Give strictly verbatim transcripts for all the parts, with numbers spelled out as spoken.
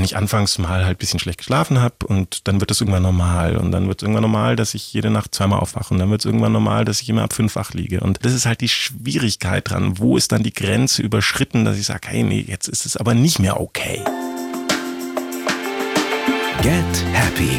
ich anfangs mal halt ein bisschen schlecht geschlafen habe und dann wird es irgendwann normal und dann wird es irgendwann normal, dass ich jede Nacht zweimal aufwache und dann wird es irgendwann normal, dass ich immer ab fünf wach liege. Und das ist halt die Schwierigkeit dran. Wo ist dann die Grenze überschritten, dass ich sage, hey, nee, jetzt ist es aber nicht mehr okay. Get Happy.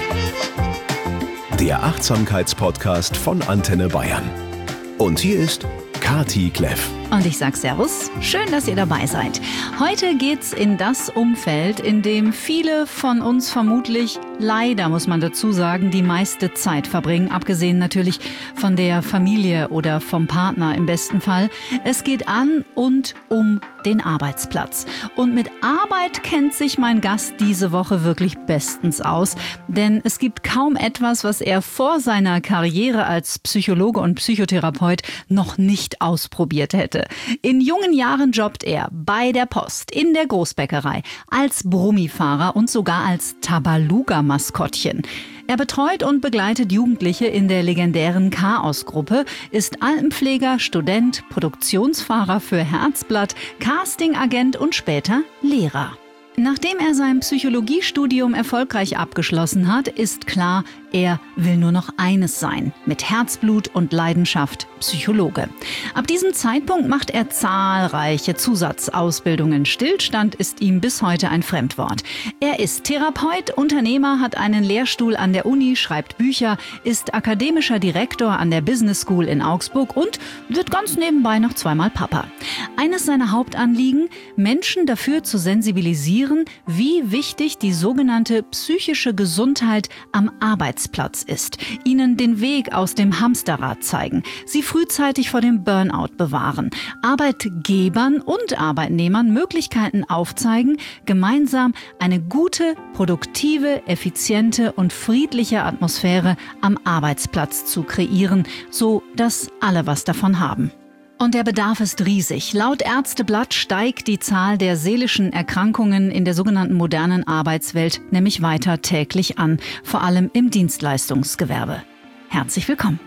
Der Achtsamkeitspodcast von Antenne Bayern. Und hier ist Kati Kleff. Und ich sag Servus, schön, dass ihr dabei seid. Heute geht's in das Umfeld, in dem viele von uns vermutlich, leider muss man dazu sagen, die meiste Zeit verbringen, abgesehen natürlich von der Familie oder vom Partner im besten Fall. Es geht an und um den Arbeitsplatz. Und mit Arbeit kennt sich mein Gast diese Woche wirklich bestens aus, denn es gibt kaum etwas, was er vor seiner Karriere als Psychologe und Psychotherapeut noch nicht ausprobiert hätte. In jungen Jahren jobbt er bei der Post, in der Großbäckerei, als Brummifahrer und sogar als Tabaluga-Maskottchen. Er betreut und begleitet Jugendliche in der legendären Chaos-Gruppe, ist Altenpfleger, Student, Produktionsfahrer für Herzblatt, Castingagent und später Lehrer. Nachdem er sein Psychologiestudium erfolgreich abgeschlossen hat, ist klar, er will nur noch eines sein, mit Herzblut und Leidenschaft Psychologe. Ab diesem Zeitpunkt macht er zahlreiche Zusatzausbildungen. Stillstand ist ihm bis heute ein Fremdwort. Er ist Therapeut, Unternehmer, hat einen Lehrstuhl an der Uni, schreibt Bücher, ist akademischer Direktor an der Business School in Augsburg und wird ganz nebenbei noch zweimal Papa. Eines seiner Hauptanliegen, Menschen dafür zu sensibilisieren, wie wichtig die sogenannte psychische Gesundheit am Arbeitsplatz ist. Ihnen den Weg aus dem Hamsterrad zeigen. Sie frühzeitig vor dem Burnout bewahren. Arbeitgebern und Arbeitnehmern Möglichkeiten aufzeigen, gemeinsam eine gute, produktive, effiziente und friedliche Atmosphäre am Arbeitsplatz zu kreieren, so dass alle was davon haben. Und der Bedarf ist riesig. Laut Ärzteblatt steigt die Zahl der seelischen Erkrankungen in der sogenannten modernen Arbeitswelt nämlich weiter täglich an, vor allem im Dienstleistungsgewerbe. Herzlich willkommen.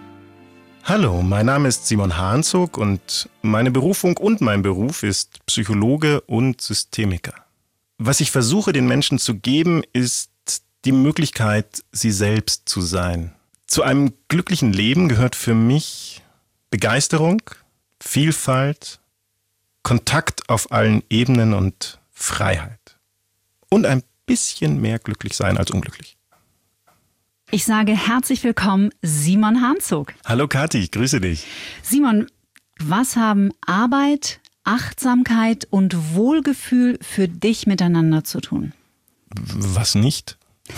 Hallo, mein Name ist Simon Hahnzog und meine Berufung und mein Beruf ist Psychologe und Systemiker. Was ich versuche, den Menschen zu geben, ist die Möglichkeit, sie selbst zu sein. Zu einem glücklichen Leben gehört für mich Begeisterung, Vielfalt, Kontakt auf allen Ebenen und Freiheit. Und ein bisschen mehr glücklich sein als unglücklich. Ich sage herzlich willkommen, Simon Hahnzog. Hallo Kathi, ich grüße dich. Simon, was haben Arbeit, Achtsamkeit und Wohlgefühl für dich miteinander zu tun? Was nicht?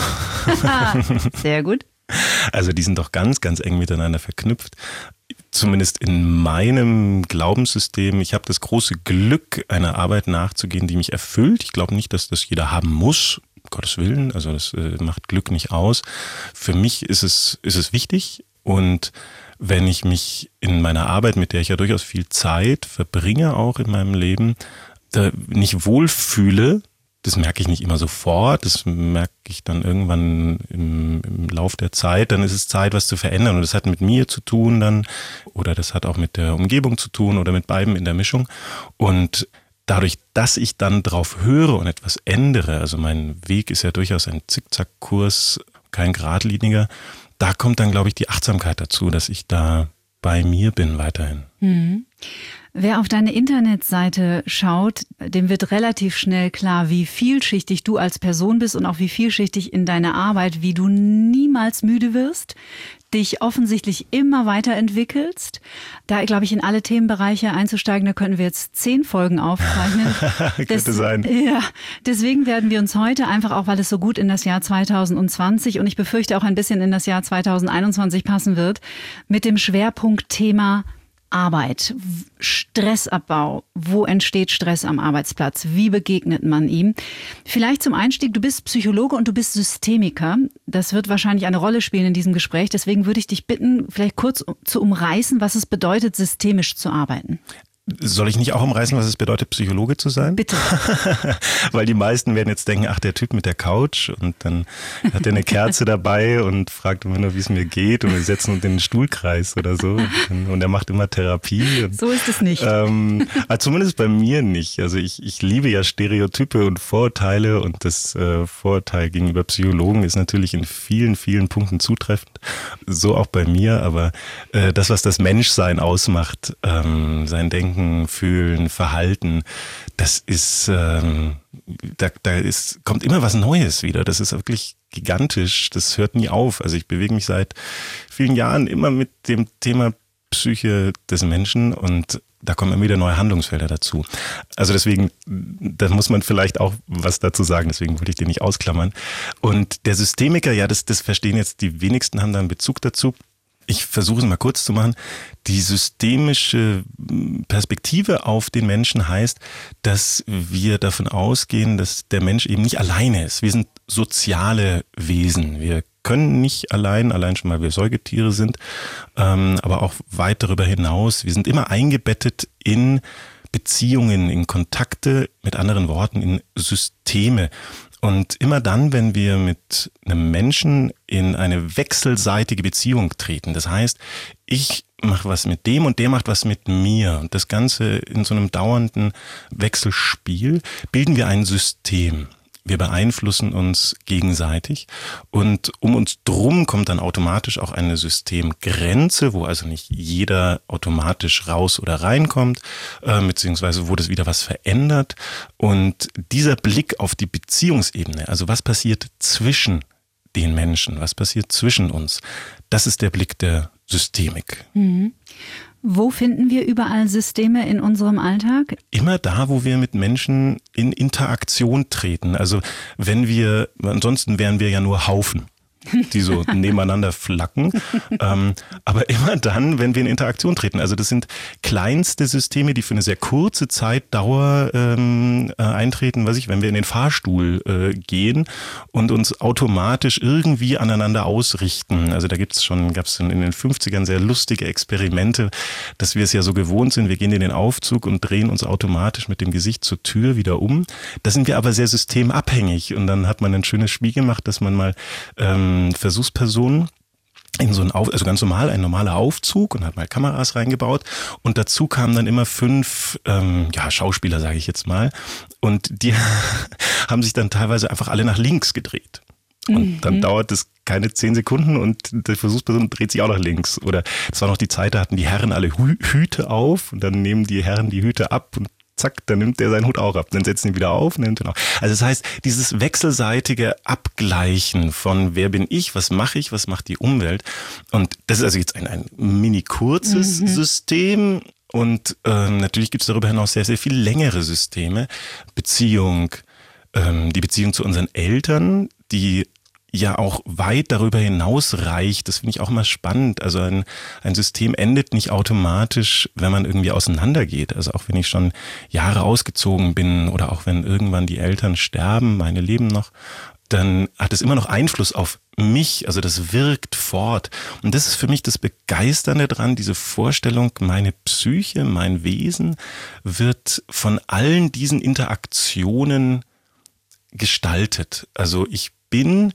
Sehr gut. Also die sind doch ganz, ganz eng miteinander verknüpft. Zumindest in meinem Glaubenssystem. Ich habe das große Glück, einer Arbeit nachzugehen, die mich erfüllt. Ich glaube nicht, dass das jeder haben muss, um Gottes Willen. Also das äh, macht Glück nicht aus. Für mich ist es, ist es wichtig. Und wenn ich mich in meiner Arbeit, mit der ich ja durchaus viel Zeit verbringe, auch in meinem Leben, da nicht wohlfühle, das merke ich nicht immer sofort, das merke ich dann irgendwann im, im Lauf der Zeit, dann ist es Zeit, was zu verändern und das hat mit mir zu tun dann oder das hat auch mit der Umgebung zu tun oder mit beidem in der Mischung und dadurch, dass ich dann drauf höre und etwas ändere, also mein Weg ist ja durchaus ein Zickzackkurs, kein geradliniger, da kommt dann, glaube ich, die Achtsamkeit dazu, dass ich da bei mir bin weiterhin. Mhm. Wer auf deine Internetseite schaut, dem wird relativ schnell klar, wie vielschichtig du als Person bist und auch wie vielschichtig in deiner Arbeit, wie du niemals müde wirst, dich offensichtlich immer weiterentwickelst. Da, glaube ich, in alle Themenbereiche einzusteigen, da könnten wir jetzt zehn Folgen aufzeichnen. Könnte Des, sein. Ja, deswegen werden wir uns heute einfach auch, weil es so gut in das Jahr zwanzig zwanzig und ich befürchte auch ein bisschen in das Jahr zwanzig einundzwanzig passen wird, mit dem Schwerpunktthema Arbeit, Stressabbau, wo entsteht Stress am Arbeitsplatz, wie begegnet man ihm? Vielleicht zum Einstieg, du bist Psychologe und du bist Systemiker. Das wird wahrscheinlich eine Rolle spielen in diesem Gespräch. Deswegen würde ich dich bitten, vielleicht kurz zu umreißen, was es bedeutet, systemisch zu arbeiten. Soll ich nicht auch umreißen, was es bedeutet, Psychologe zu sein? Bitte. Weil die meisten werden jetzt denken, ach, der Typ mit der Couch und dann hat er eine Kerze dabei und fragt immer nur, wie es mir geht und wir setzen uns in den Stuhlkreis oder so und er macht immer Therapie. Und, so ist es nicht. Ähm, also zumindest bei mir nicht. Also ich, ich liebe ja Stereotype und Vorurteile und das äh, Vorurteil gegenüber Psychologen ist natürlich in vielen, vielen Punkten zutreffend. So auch bei mir, aber äh, das, was das Menschsein ausmacht, ähm, sein Denken, Fühlen, Verhalten, das ist, ähm, da, da ist, kommt immer was Neues wieder. Das ist wirklich gigantisch. Das hört nie auf. Also ich bewege mich seit vielen Jahren immer mit dem Thema Psyche des Menschen und da kommen immer wieder neue Handlungsfelder dazu. Also deswegen, da muss man vielleicht auch was dazu sagen, deswegen wollte ich den nicht ausklammern. Und der Systemiker, ja, das, das verstehen jetzt die wenigsten, haben da einen Bezug dazu. Ich versuche es mal kurz zu machen. Die systemische Perspektive auf den Menschen heißt, dass wir davon ausgehen, dass der Mensch eben nicht alleine ist. Wir sind soziale Wesen. Wir können nicht allein, allein schon mal wir Säugetiere sind, ähm, aber auch weit darüber hinaus. Wir sind immer eingebettet in Beziehungen, in Kontakte, mit anderen Worten, in Systeme. Und immer dann, wenn wir mit einem Menschen in eine wechselseitige Beziehung treten, das heißt, ich mache was mit dem und der macht was mit mir und das Ganze in so einem dauernden Wechselspiel, bilden wir ein System. Wir beeinflussen uns gegenseitig und um uns drum kommt dann automatisch auch eine Systemgrenze, wo also nicht jeder automatisch raus oder reinkommt, äh, beziehungsweise wo das wieder was verändert. Und dieser Blick auf die Beziehungsebene, also was passiert zwischen den Menschen, was passiert zwischen uns, das ist der Blick der Systemik. Mhm. Wo finden wir überall Systeme in unserem Alltag? Immer da, wo wir mit Menschen in Interaktion treten. Also wenn wir, ansonsten wären wir ja nur Haufen, die so nebeneinander flacken. Ähm, aber immer dann, wenn wir in Interaktion treten. Also das sind kleinste Systeme, die für eine sehr kurze Zeitdauer ähm, äh, eintreten, weiß ich, wenn wir in den Fahrstuhl äh, gehen und uns automatisch irgendwie aneinander ausrichten. Also da gibt's schon, gab's in den fünfzigern sehr lustige Experimente, dass wir es ja so gewohnt sind, wir gehen in den Aufzug und drehen uns automatisch mit dem Gesicht zur Tür wieder um. Da sind wir aber sehr systemabhängig und dann hat man ein schönes Spiel gemacht, dass man mal ähm, Versuchspersonen in so einen Auf, also ganz normal, ein normaler Aufzug und hat mal Kameras reingebaut und dazu kamen dann immer fünf ähm, ja, Schauspieler, sage ich jetzt mal, und die haben sich dann teilweise einfach alle nach links gedreht. Und mhm. dann dauert es keine zehn Sekunden und die Versuchsperson dreht sich auch nach links. Oder es war noch die Zeit, da hatten die Herren alle Hü- Hüte auf und dann nehmen die Herren die Hüte ab und zack, dann nimmt der seinen Hut auch ab. Dann setzt ihn wieder auf und nimmt ihn auf. Also das heißt, dieses wechselseitige Abgleichen von wer bin ich, was mache ich, was macht die Umwelt. Und das ist also jetzt ein, ein mini kurzes mhm. System. Und ähm, natürlich gibt es darüber hinaus sehr, sehr viel längere Systeme. Beziehung, ähm, die Beziehung zu unseren Eltern, die ja auch weit darüber hinaus reicht. Das finde ich auch immer spannend. Also ein, ein System endet nicht automatisch, wenn man irgendwie auseinandergeht. Also auch wenn ich schon Jahre ausgezogen bin oder auch wenn irgendwann die Eltern sterben, meine leben noch, dann hat es immer noch Einfluss auf mich. Also das wirkt fort. Und das ist für mich das Begeisternde dran, diese Vorstellung, meine Psyche, mein Wesen wird von allen diesen Interaktionen gestaltet. Also ich bin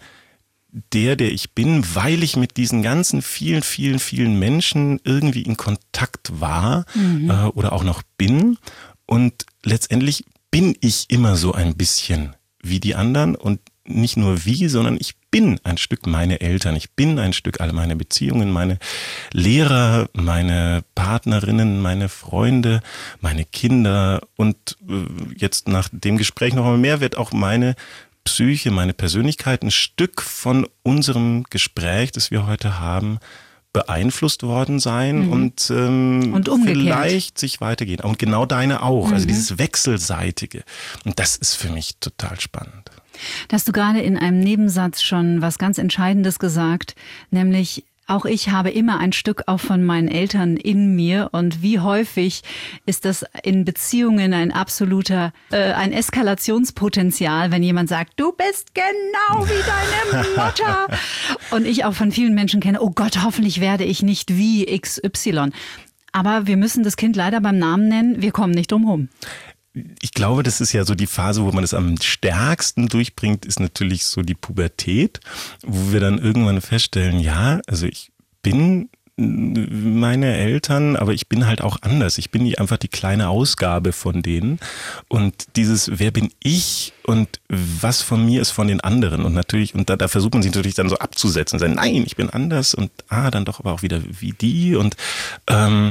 der, der ich bin, weil ich mit diesen ganzen vielen, vielen, vielen Menschen irgendwie in Kontakt war mhm. äh, oder auch noch bin. Und letztendlich bin ich immer so ein bisschen wie die anderen und nicht nur wie, sondern ich bin ein Stück meine Eltern, ich bin ein Stück all meine Beziehungen, meine Lehrer, meine Partnerinnen, meine Freunde, meine Kinder und äh, jetzt nach dem Gespräch noch einmal mehr wird auch meine Psyche, meine Persönlichkeit ein Stück von unserem Gespräch, das wir heute haben, beeinflusst worden sein mhm. und, ähm, und vielleicht sich weitergehen. Und genau deine auch, mhm. also dieses Wechselseitige. Und das ist für mich total spannend. Da hast du gerade in einem Nebensatz schon was ganz Entscheidendes gesagt, nämlich auch ich habe immer ein Stück auch von meinen Eltern in mir und wie häufig ist das in Beziehungen ein absoluter, äh, ein Eskalationspotenzial, wenn jemand sagt, du bist genau wie deine Mutter. Und ich auch von vielen Menschen kenne, oh Gott, hoffentlich werde ich nicht wie X Y. Aber wir müssen das Kind leider beim Namen nennen. Wir kommen nicht drum rum. Ich glaube, das ist ja so die Phase, wo man das am stärksten durchbringt, ist natürlich so die Pubertät, wo wir dann irgendwann feststellen, ja, also ich bin meine Eltern, aber ich bin halt auch anders. Ich bin die, einfach die kleine Ausgabe von denen. Und dieses, wer bin ich und was von mir ist von den anderen? Und natürlich, und da, da versucht man sich natürlich dann so abzusetzen und sagen, nein, ich bin anders und ah, dann doch aber auch wieder wie die und ähm,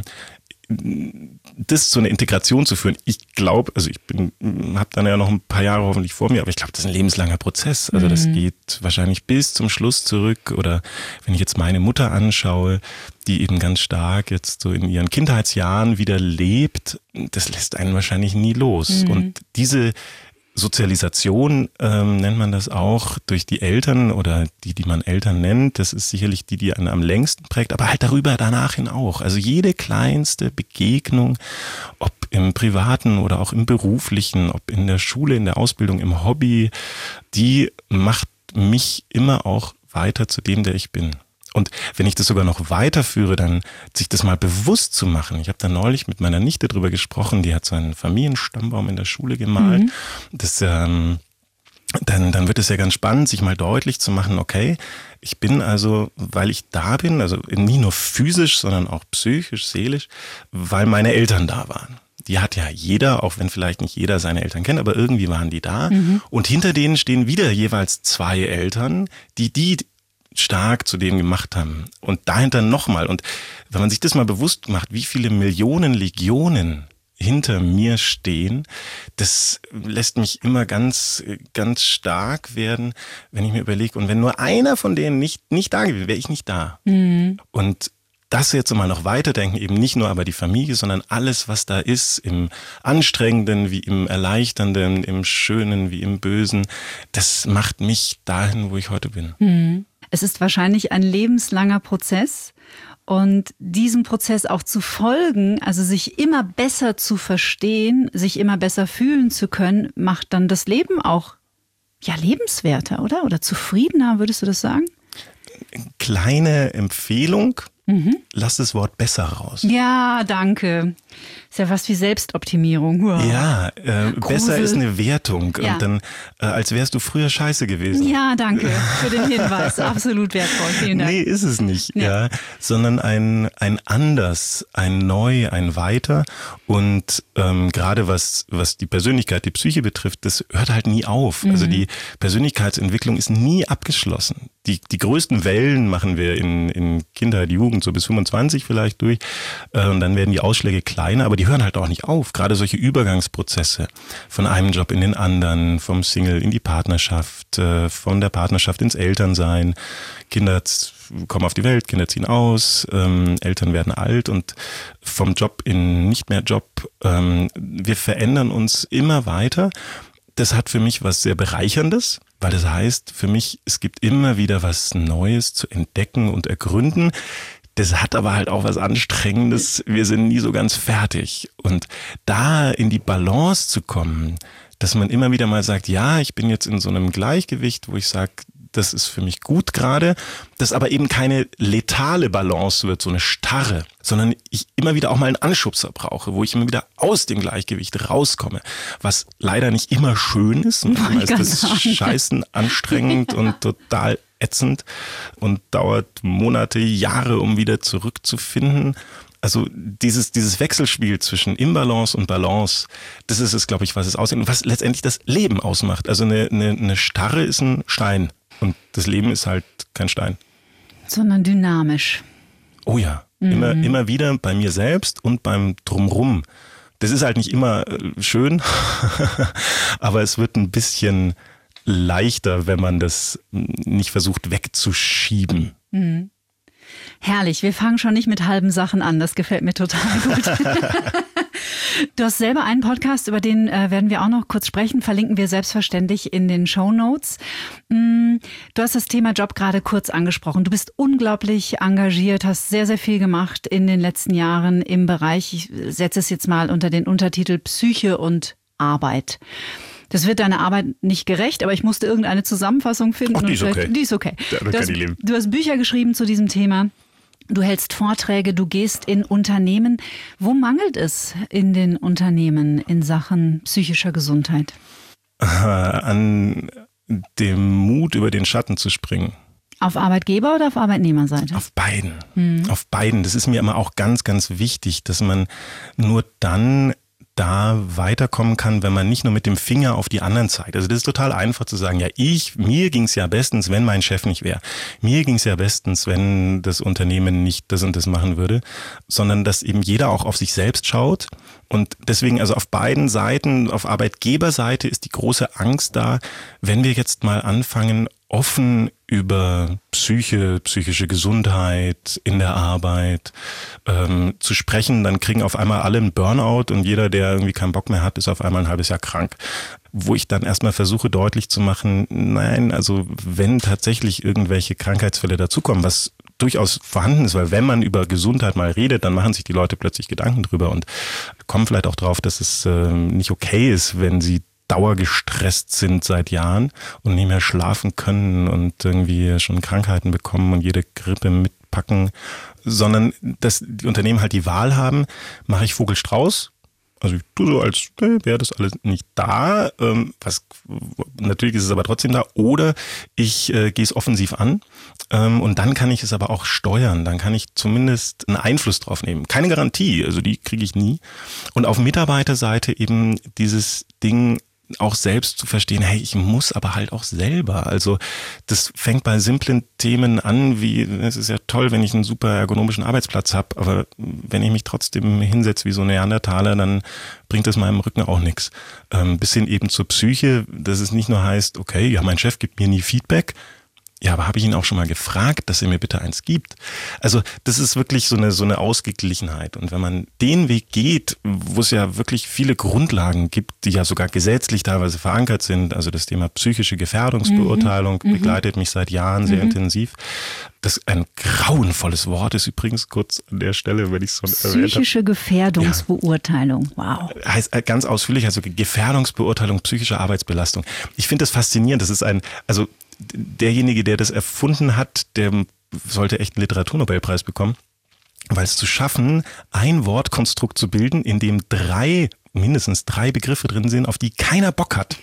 das zu einer Integration zu führen, ich glaube, also ich bin, habe dann ja noch ein paar Jahre hoffentlich vor mir, aber ich glaube, das ist ein lebenslanger Prozess. Also das geht wahrscheinlich bis zum Schluss zurück. Oder wenn ich jetzt meine Mutter anschaue, die eben ganz stark jetzt so in ihren Kindheitsjahren wieder lebt, das lässt einen wahrscheinlich nie los. Mhm. Und diese Sozialisation ähm, nennt man das auch durch die Eltern oder die, die man Eltern nennt. Das ist sicherlich die, die einen am längsten prägt, aber halt darüber danach hin auch. Also jede kleinste Begegnung, ob im Privaten oder auch im Beruflichen, ob in der Schule, in der Ausbildung, im Hobby, die macht mich immer auch weiter zu dem, der ich bin. Und wenn ich das sogar noch weiterführe, dann sich das mal bewusst zu machen. Ich habe da neulich mit meiner Nichte drüber gesprochen, die hat so einen Familienstammbaum in der Schule gemalt. Mhm. Das, ähm, dann, dann wird es ja ganz spannend, sich mal deutlich zu machen, okay, ich bin also, weil ich da bin, also nie nur physisch, sondern auch psychisch, seelisch, weil meine Eltern da waren. Die hat ja jeder, auch wenn vielleicht nicht jeder seine Eltern kennt, aber irgendwie waren die da. Mhm. Und hinter denen stehen wieder jeweils zwei Eltern, die die stark zu dem gemacht haben. Und dahinter nochmal. Und wenn man sich das mal bewusst macht, wie viele Millionen Legionen hinter mir stehen, das lässt mich immer ganz, ganz stark werden, wenn ich mir überlege, und wenn nur einer von denen nicht, nicht da gewesen wäre, wäre ich nicht da. Mhm. Und das jetzt mal noch weiterdenken, eben nicht nur aber die Familie, sondern alles, was da ist, im Anstrengenden wie im Erleichternden, im Schönen wie im Bösen, das macht mich dahin, wo ich heute bin. Mhm. Es ist wahrscheinlich ein lebenslanger Prozess und diesem Prozess auch zu folgen, also sich immer besser zu verstehen, sich immer besser fühlen zu können, macht dann das Leben auch ja lebenswerter, oder? Oder zufriedener, würdest du das sagen? Kleine Empfehlung. Mhm. Lass das Wort besser raus. Ja, danke. Ist ja fast wie Selbstoptimierung. Wow. Ja, äh, besser ist eine Wertung. Ja. Und dann, äh, als wärst du früher scheiße gewesen. Ja, danke für den Hinweis. Absolut wertvoll. Vielen Dank. Nee, ist es nicht. Nee. Ja, sondern ein, ein Anders, ein Neu, ein Weiter. Und ähm, gerade was, was die Persönlichkeit, die Psyche betrifft, das hört halt nie auf. Mhm. Also die Persönlichkeitsentwicklung ist nie abgeschlossen. Die, die größten Wellen machen wir in, in Kindheit, Jugend, so bis fünfundzwanzig vielleicht durch. Und dann werden die Ausschläge kleiner, aber die hören halt auch nicht auf. Gerade solche Übergangsprozesse von einem Job in den anderen, vom Single in die Partnerschaft, von der Partnerschaft ins Elternsein. Kinder kommen auf die Welt, Kinder ziehen aus, ähm, Eltern werden alt und vom Job in nicht mehr Job. Ähm, wir verändern uns immer weiter. Das hat für mich was sehr Bereicherndes, weil das heißt für mich, es gibt immer wieder was Neues zu entdecken und ergründen. Das hat aber halt auch was Anstrengendes. Wir sind nie so ganz fertig. Und da in die Balance zu kommen, dass man immer wieder mal sagt, ja, ich bin jetzt in so einem Gleichgewicht, wo ich sage, das ist für mich gut gerade, das aber eben keine letale Balance wird, so eine starre, sondern ich immer wieder auch mal einen Anschubser brauche, wo ich immer wieder aus dem Gleichgewicht rauskomme, was leider nicht immer schön ist. Und manchmal ist das sagen. Scheißen anstrengend ja. und total ätzend und dauert Monate, Jahre, um wieder zurückzufinden. Also dieses, dieses Wechselspiel zwischen Imbalance und Balance, das ist es, glaube ich, was es aussieht und was letztendlich das Leben ausmacht. Also eine, eine, eine Starre ist ein Stein und das Leben ist halt kein Stein. Sondern dynamisch. Oh ja, mhm. immer, immer wieder bei mir selbst und beim Drumrum. Das ist halt nicht immer schön, aber es wird ein bisschen leichter, wenn man das nicht versucht wegzuschieben. Mhm. Herrlich, wir fangen schon nicht mit halben Sachen an, das gefällt mir total gut. Du hast selber einen Podcast, über den äh, werden wir auch noch kurz sprechen, verlinken wir selbstverständlich in den Shownotes. Mm, du hast das Thema Job gerade kurz angesprochen. Du bist unglaublich engagiert, hast sehr, sehr viel gemacht in den letzten Jahren im Bereich, ich setze es jetzt mal unter den Untertitel Psyche und Arbeit. Das wird deiner Arbeit nicht gerecht, aber ich musste irgendeine Zusammenfassung finden. Ach, die ist okay. Die ist okay. Ja, du, hast, du hast Bücher geschrieben zu diesem Thema. Du hältst Vorträge, du gehst in Unternehmen. Wo mangelt es in den Unternehmen in Sachen psychischer Gesundheit? An dem Mut, über den Schatten zu springen. Auf Arbeitgeber- oder auf Arbeitnehmerseite? Auf beiden. Hm. Auf beiden. Das ist mir immer auch ganz, ganz wichtig, dass man nur dann da weiterkommen kann, wenn man nicht nur mit dem Finger auf die anderen zeigt. Also das ist total einfach zu sagen, ja, ich, mir ging es ja bestens, wenn mein Chef nicht wäre. Mir ging es ja bestens, wenn das Unternehmen nicht das und das machen würde, sondern dass eben jeder auch auf sich selbst schaut. Und deswegen, also auf beiden Seiten, auf Arbeitgeberseite ist die große Angst da, wenn wir jetzt mal anfangen, offen über Psyche, psychische Gesundheit in der Arbeit ähm, zu sprechen, dann kriegen auf einmal alle einen Burnout und jeder, der irgendwie keinen Bock mehr hat, ist auf einmal ein halbes Jahr krank. Wo ich dann erstmal versuche deutlich zu machen, nein, also wenn tatsächlich irgendwelche Krankheitsfälle dazukommen, was durchaus vorhanden ist, weil wenn man über Gesundheit mal redet, dann machen sich die Leute plötzlich Gedanken drüber und kommen vielleicht auch drauf, dass es äh, nicht okay ist, wenn sie dauergestresst sind seit Jahren und nicht mehr schlafen können und irgendwie schon Krankheiten bekommen und jede Grippe mitpacken, sondern dass die Unternehmen halt die Wahl haben, mache ich Vogel-Strauß, also ich tue so, als äh, wäre das alles nicht da, ähm, was natürlich ist es aber trotzdem da, oder ich äh, gehe es offensiv an ähm, und dann kann ich es aber auch steuern, dann kann ich zumindest einen Einfluss drauf nehmen. Keine Garantie, also die kriege ich nie. Und auf Mitarbeiterseite eben dieses Ding auch selbst zu verstehen, hey, ich muss aber halt auch selber. Also das fängt bei simplen Themen an, wie es ist ja toll, wenn ich einen super ergonomischen Arbeitsplatz habe, aber wenn ich mich trotzdem hinsetze wie so ein Neandertaler, dann bringt das meinem Rücken auch nichts. Ähm, bis hin eben zur Psyche, dass es nicht nur heißt, okay, ja, mein Chef gibt mir nie Feedback, ja, aber habe ich ihn auch schon mal gefragt, dass er mir bitte eins gibt? Also das ist wirklich so eine so eine Ausgeglichenheit. Und wenn man den Weg geht, wo es ja wirklich viele Grundlagen gibt, die ja sogar gesetzlich teilweise verankert sind, also das Thema psychische Gefährdungsbeurteilung mhm. begleitet mich seit Jahren sehr mhm. intensiv. Das ein grauenvolles Wort ist übrigens, kurz an der Stelle, wenn ich es schon erwähnt habe. Psychische Gefährdungsbeurteilung, wow. Heißt ganz ausführlich, also Gefährdungsbeurteilung psychischer Arbeitsbelastung. Ich finde das faszinierend. Das ist ein, also derjenige, der das erfunden hat, der sollte echt einen Literaturnobelpreis bekommen, weil es zu schaffen, ein Wortkonstrukt zu bilden, in dem drei, mindestens drei Begriffe drin sind, auf die keiner Bock hat.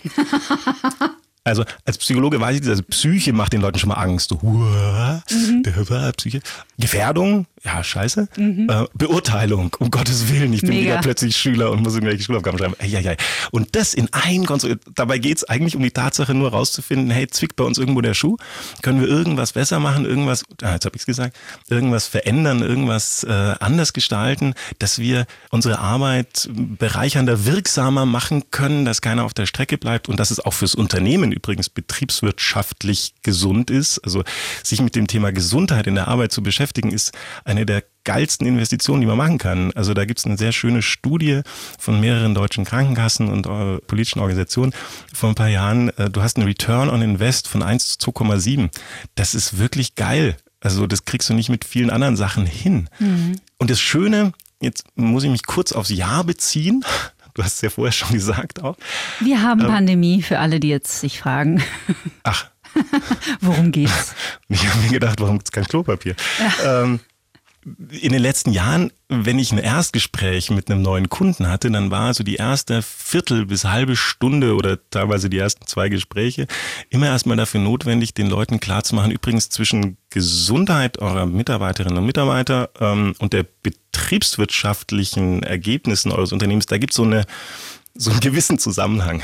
Also als Psychologe weiß ich, also Psyche macht den Leuten schon mal Angst. So, mhm. der Psyche. Gefährdung, ja scheiße. Mhm. Äh, Beurteilung, um Gottes Willen, ich bin Mega. wieder plötzlich Schüler und muss irgendwelche Schulaufgaben schreiben. Eieiei. Und das in ein Konstrukt. Dabei geht es eigentlich um die Tatsache nur rauszufinden, hey, zwickt bei uns irgendwo der Schuh? Können wir irgendwas besser machen, irgendwas, ah, jetzt habe ich es gesagt, irgendwas verändern, irgendwas äh, anders gestalten, dass wir unsere Arbeit bereichernder, wirksamer machen können, dass keiner auf der Strecke bleibt und dass es auch fürs Unternehmen übrigens betriebswirtschaftlich gesund ist. Also sich mit dem Thema Gesundheit in der Arbeit zu beschäftigen, ist eine der geilsten Investitionen, die man machen kann. Also da gibt es eine sehr schöne Studie von mehreren deutschen Krankenkassen und äh, politischen Organisationen vor ein paar Jahren. Äh, du hast einen Return on Invest von eins zu zwei Komma sieben. Das ist wirklich geil. Also das kriegst du nicht mit vielen anderen Sachen hin. Mhm. Und das Schöne, jetzt muss ich mich kurz aufs Jahr beziehen. Du hast es ja vorher schon gesagt auch. Wir haben ähm, Pandemie, für alle, die jetzt sich fragen. Ach. Worum geht's? Ich habe mir gedacht, warum gibt es kein Klopapier? Ja. Ähm, in den letzten Jahren, wenn ich ein Erstgespräch mit einem neuen Kunden hatte, dann war so die erste Viertel bis halbe Stunde oder teilweise die ersten zwei Gespräche immer erstmal dafür notwendig, den Leuten klarzumachen, übrigens zwischen Gesundheit eurer Mitarbeiterinnen und Mitarbeiter ähm, und der betriebswirtschaftlichen Ergebnissen eures Unternehmens, da gibt es so eine, so einen gewissen Zusammenhang.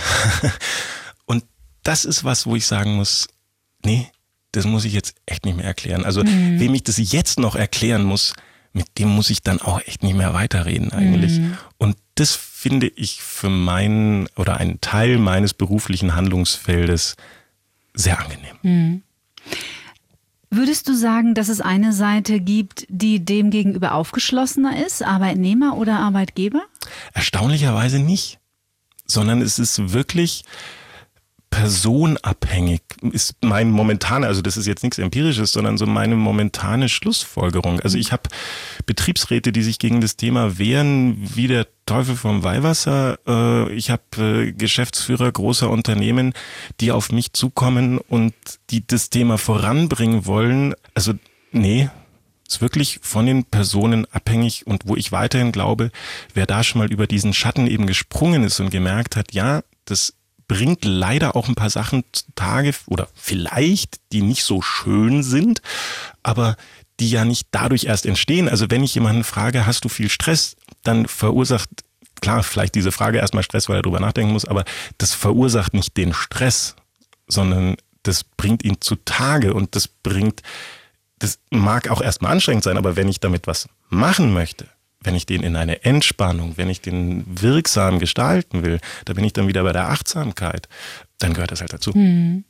Und das ist was, wo ich sagen muss, nee, das muss ich jetzt echt nicht mehr erklären. Also mhm. wem ich das jetzt noch erklären muss, mit dem muss ich dann auch echt nicht mehr weiterreden eigentlich. Mhm. Und das finde ich für meinen oder einen Teil meines beruflichen Handlungsfeldes sehr angenehm. Mhm. Würdest du sagen, dass es eine Seite gibt, die dem gegenüber aufgeschlossener ist, Arbeitnehmer oder Arbeitgeber? Erstaunlicherweise nicht, sondern es ist wirklich personabhängig, ist mein momentaner, also das ist jetzt nichts Empirisches, sondern so meine momentane Schlussfolgerung. Also ich habe Betriebsräte, die sich gegen das Thema wehren, wie der Teufel vom Weihwasser. Ich habe Geschäftsführer großer Unternehmen, die auf mich zukommen und die das Thema voranbringen wollen. Also nee, Ist wirklich von den Personen abhängig und wo ich weiterhin glaube, wer da schon mal über diesen Schatten eben gesprungen ist und gemerkt hat, ja, das bringt leider auch ein paar Sachen zutage oder vielleicht, die nicht so schön sind, aber die ja nicht dadurch erst entstehen. Also wenn ich jemanden frage, hast du viel Stress, dann verursacht, klar, vielleicht diese Frage erstmal Stress, weil er drüber nachdenken muss, aber das verursacht nicht den Stress, sondern das bringt ihn zutage und das bringt, das mag auch erstmal anstrengend sein, aber wenn ich damit was machen möchte, wenn ich den in eine Entspannung, wenn ich den wirksam gestalten will, da bin ich dann wieder bei der Achtsamkeit, dann gehört das halt dazu. Hm.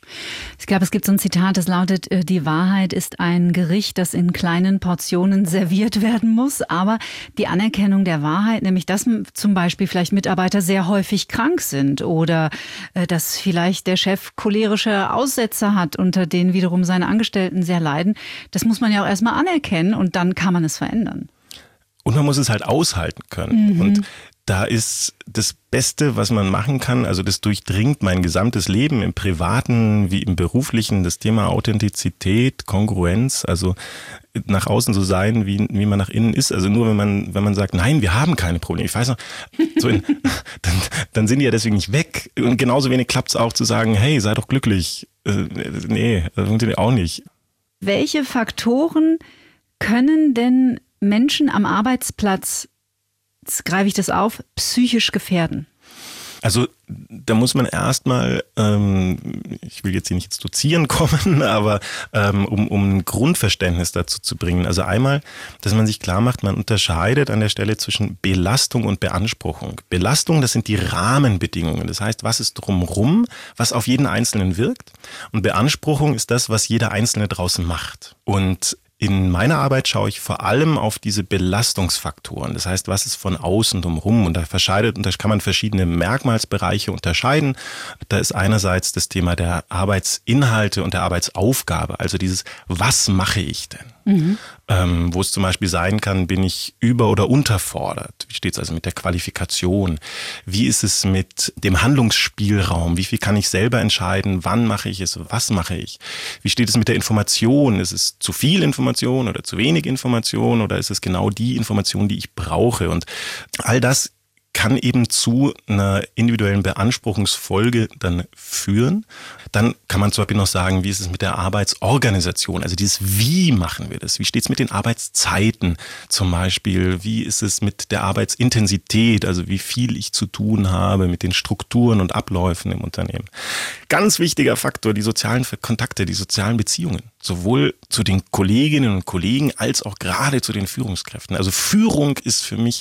Ich glaube, es gibt so ein Zitat, das lautet, die Wahrheit ist ein Gericht, das in kleinen Portionen serviert werden muss. Aber die Anerkennung der Wahrheit, nämlich dass zum Beispiel vielleicht Mitarbeiter sehr häufig krank sind oder dass vielleicht der Chef cholerische Aussetzer hat, unter denen wiederum seine Angestellten sehr leiden, das muss man ja auch erstmal anerkennen und dann kann man es verändern. Und man muss es halt aushalten können. Mhm. Und da ist das Beste, was man machen kann, also das durchdringt mein gesamtes Leben im Privaten wie im Beruflichen, das Thema Authentizität, Kongruenz, also nach außen so sein, wie, wie man nach innen ist. Also nur wenn man, wenn man sagt, nein, wir haben keine Probleme. Ich weiß noch, so in, dann, dann sind die ja deswegen nicht weg. Und genauso wenig klappt es auch zu sagen, hey, sei doch glücklich. Äh, nee, das funktioniert auch nicht. Welche Faktoren können denn Menschen am Arbeitsplatz, jetzt greife ich das auf, psychisch gefährden? Also da muss man erstmal, ähm, ich will jetzt hier nicht ins Dozieren kommen, aber ähm, um, um ein Grundverständnis dazu zu bringen. Also einmal, dass man sich klar macht, man unterscheidet an der Stelle zwischen Belastung und Beanspruchung. Belastung, das sind die Rahmenbedingungen. Das heißt, was ist drumherum, was auf jeden Einzelnen wirkt. Und Beanspruchung ist das, was jeder Einzelne draußen macht. Und in meiner Arbeit schaue ich vor allem auf diese Belastungsfaktoren. Das heißt, was ist von außen drumherum? Und da verscheidet, und da kann man verschiedene Merkmalsbereiche unterscheiden. Da ist einerseits das Thema der Arbeitsinhalte und der Arbeitsaufgabe. Also dieses, was mache ich denn? Mhm. Ähm, wo es zum Beispiel sein kann, bin ich über- oder unterfordert? Wie steht es also mit der Qualifikation? Wie ist es mit dem Handlungsspielraum? Wie viel kann ich selber entscheiden? Wann mache ich es? Was mache ich? Wie steht es mit der Information? Ist es zu viel Information oder zu wenig Information oder ist es genau die Information, die ich brauche? Und all das kann eben zu einer individuellen Beanspruchungsfolge dann führen. Dann kann man zum Beispiel noch sagen, wie ist es mit der Arbeitsorganisation? Also dieses Wie machen wir das? Wie steht es mit den Arbeitszeiten zum Beispiel? Wie ist es mit der Arbeitsintensität? Also wie viel ich zu tun habe mit den Strukturen und Abläufen im Unternehmen. Ganz wichtiger Faktor, die sozialen Kontakte, die sozialen Beziehungen. Sowohl zu den Kolleginnen und Kollegen als auch gerade zu den Führungskräften. Also Führung ist für mich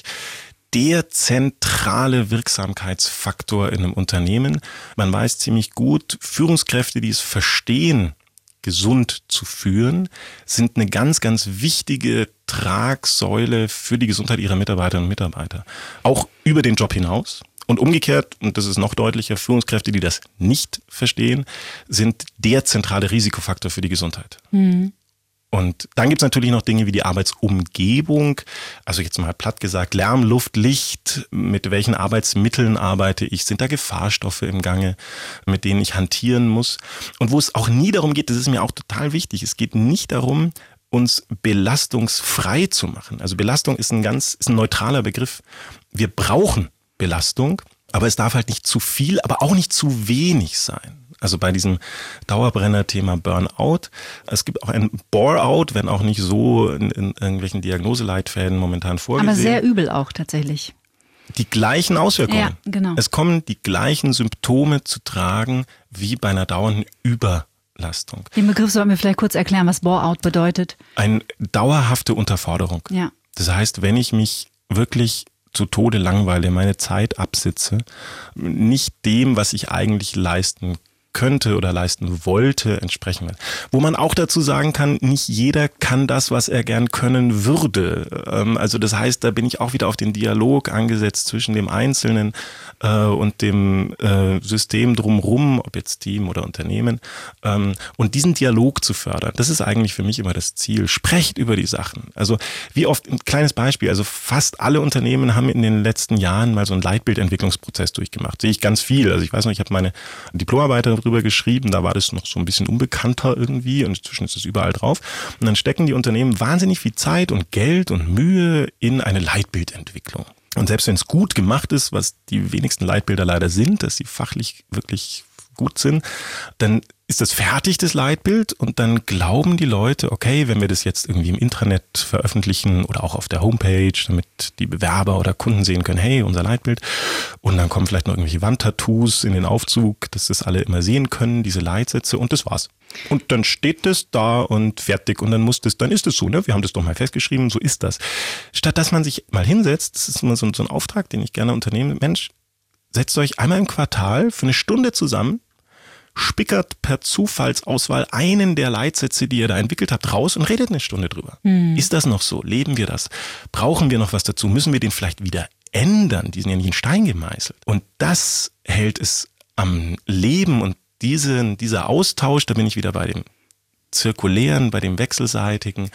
der zentrale Wirksamkeitsfaktor in einem Unternehmen. Man weiß ziemlich gut, Führungskräfte, die es verstehen, gesund zu führen, sind eine ganz, ganz wichtige Tragsäule für die Gesundheit ihrer Mitarbeiterinnen und Mitarbeiter. Auch über den Job hinaus. Und umgekehrt, und das ist noch deutlicher, Führungskräfte, die das nicht verstehen, sind der zentrale Risikofaktor für die Gesundheit. Mhm. Und dann gibt es natürlich noch Dinge wie die Arbeitsumgebung, also jetzt mal platt gesagt, Lärm, Luft, Licht, mit welchen Arbeitsmitteln arbeite ich, sind da Gefahrstoffe im Gange, mit denen ich hantieren muss. Und wo es auch nie darum geht, das ist mir auch total wichtig, es geht nicht darum, uns belastungsfrei zu machen. Also Belastung ist ein ganz, ist ein neutraler Begriff. Wir brauchen Belastung, aber es darf halt nicht zu viel, aber auch nicht zu wenig sein. Also bei diesem Dauerbrenner-Thema Burnout. Es gibt auch ein Bore-out, wenn auch nicht so in, in irgendwelchen Diagnoseleitfäden momentan vorgesehen. Aber sehr übel auch tatsächlich. Die gleichen Auswirkungen. Ja, genau. Es kommen die gleichen Symptome zu tragen wie bei einer dauernden Überlastung. Den Begriff sollten wir vielleicht kurz erklären, was Bore-out bedeutet. Eine dauerhafte Unterforderung. Ja. Das heißt, wenn ich mich wirklich zu Tode langweile, meine Zeit absitze, nicht dem, was ich eigentlich leisten kann, könnte oder leisten wollte, entsprechen wird. Wo man auch dazu sagen kann, nicht jeder kann das, was er gern können würde. Also das heißt, da bin ich auch wieder auf den Dialog angesetzt zwischen dem Einzelnen und dem System drumherum, ob jetzt Team oder Unternehmen. Und diesen Dialog zu fördern, das ist eigentlich für mich immer das Ziel. Sprecht über die Sachen. Also wie oft, ein kleines Beispiel, also fast alle Unternehmen haben in den letzten Jahren mal so einen Leitbildentwicklungsprozess durchgemacht. Sehe ich ganz viel. Also ich weiß noch, ich habe meine Diplomarbeit drüber geschrieben, da war das noch so ein bisschen unbekannter irgendwie und inzwischen ist es überall drauf. Und dann stecken die Unternehmen wahnsinnig viel Zeit und Geld und Mühe in eine Leitbildentwicklung. Und selbst wenn es gut gemacht ist, was die wenigsten Leitbilder leider sind, dass sie fachlich wirklich gut sind, dann ist das fertig, das Leitbild, und dann glauben die Leute, okay, wenn wir das jetzt irgendwie im Intranet veröffentlichen oder auch auf der Homepage, damit die Bewerber oder Kunden sehen können, hey, unser Leitbild, und dann kommen vielleicht noch irgendwelche Wandtattoos in den Aufzug, dass das alle immer sehen können, diese Leitsätze, und das war's. Und dann steht das da und fertig, und dann muss das, dann ist es so, ne? Wir haben das doch mal festgeschrieben, so ist das. Statt dass man sich mal hinsetzt, das ist immer so, so ein Auftrag, den ich gerne unternehme, Mensch, setzt euch einmal im Quartal für eine Stunde zusammen, spickert per Zufallsauswahl einen der Leitsätze, die ihr da entwickelt habt, raus und redet eine Stunde drüber. Hm. Ist das noch so? Leben wir das? Brauchen wir noch was dazu? Müssen wir den vielleicht wieder ändern? Die sind ja nicht in Stein gemeißelt. Und das hält es am Leben, und diesen, dieser Austausch, da bin ich wieder bei dem Zirkulären, bei dem Wechselseitigen,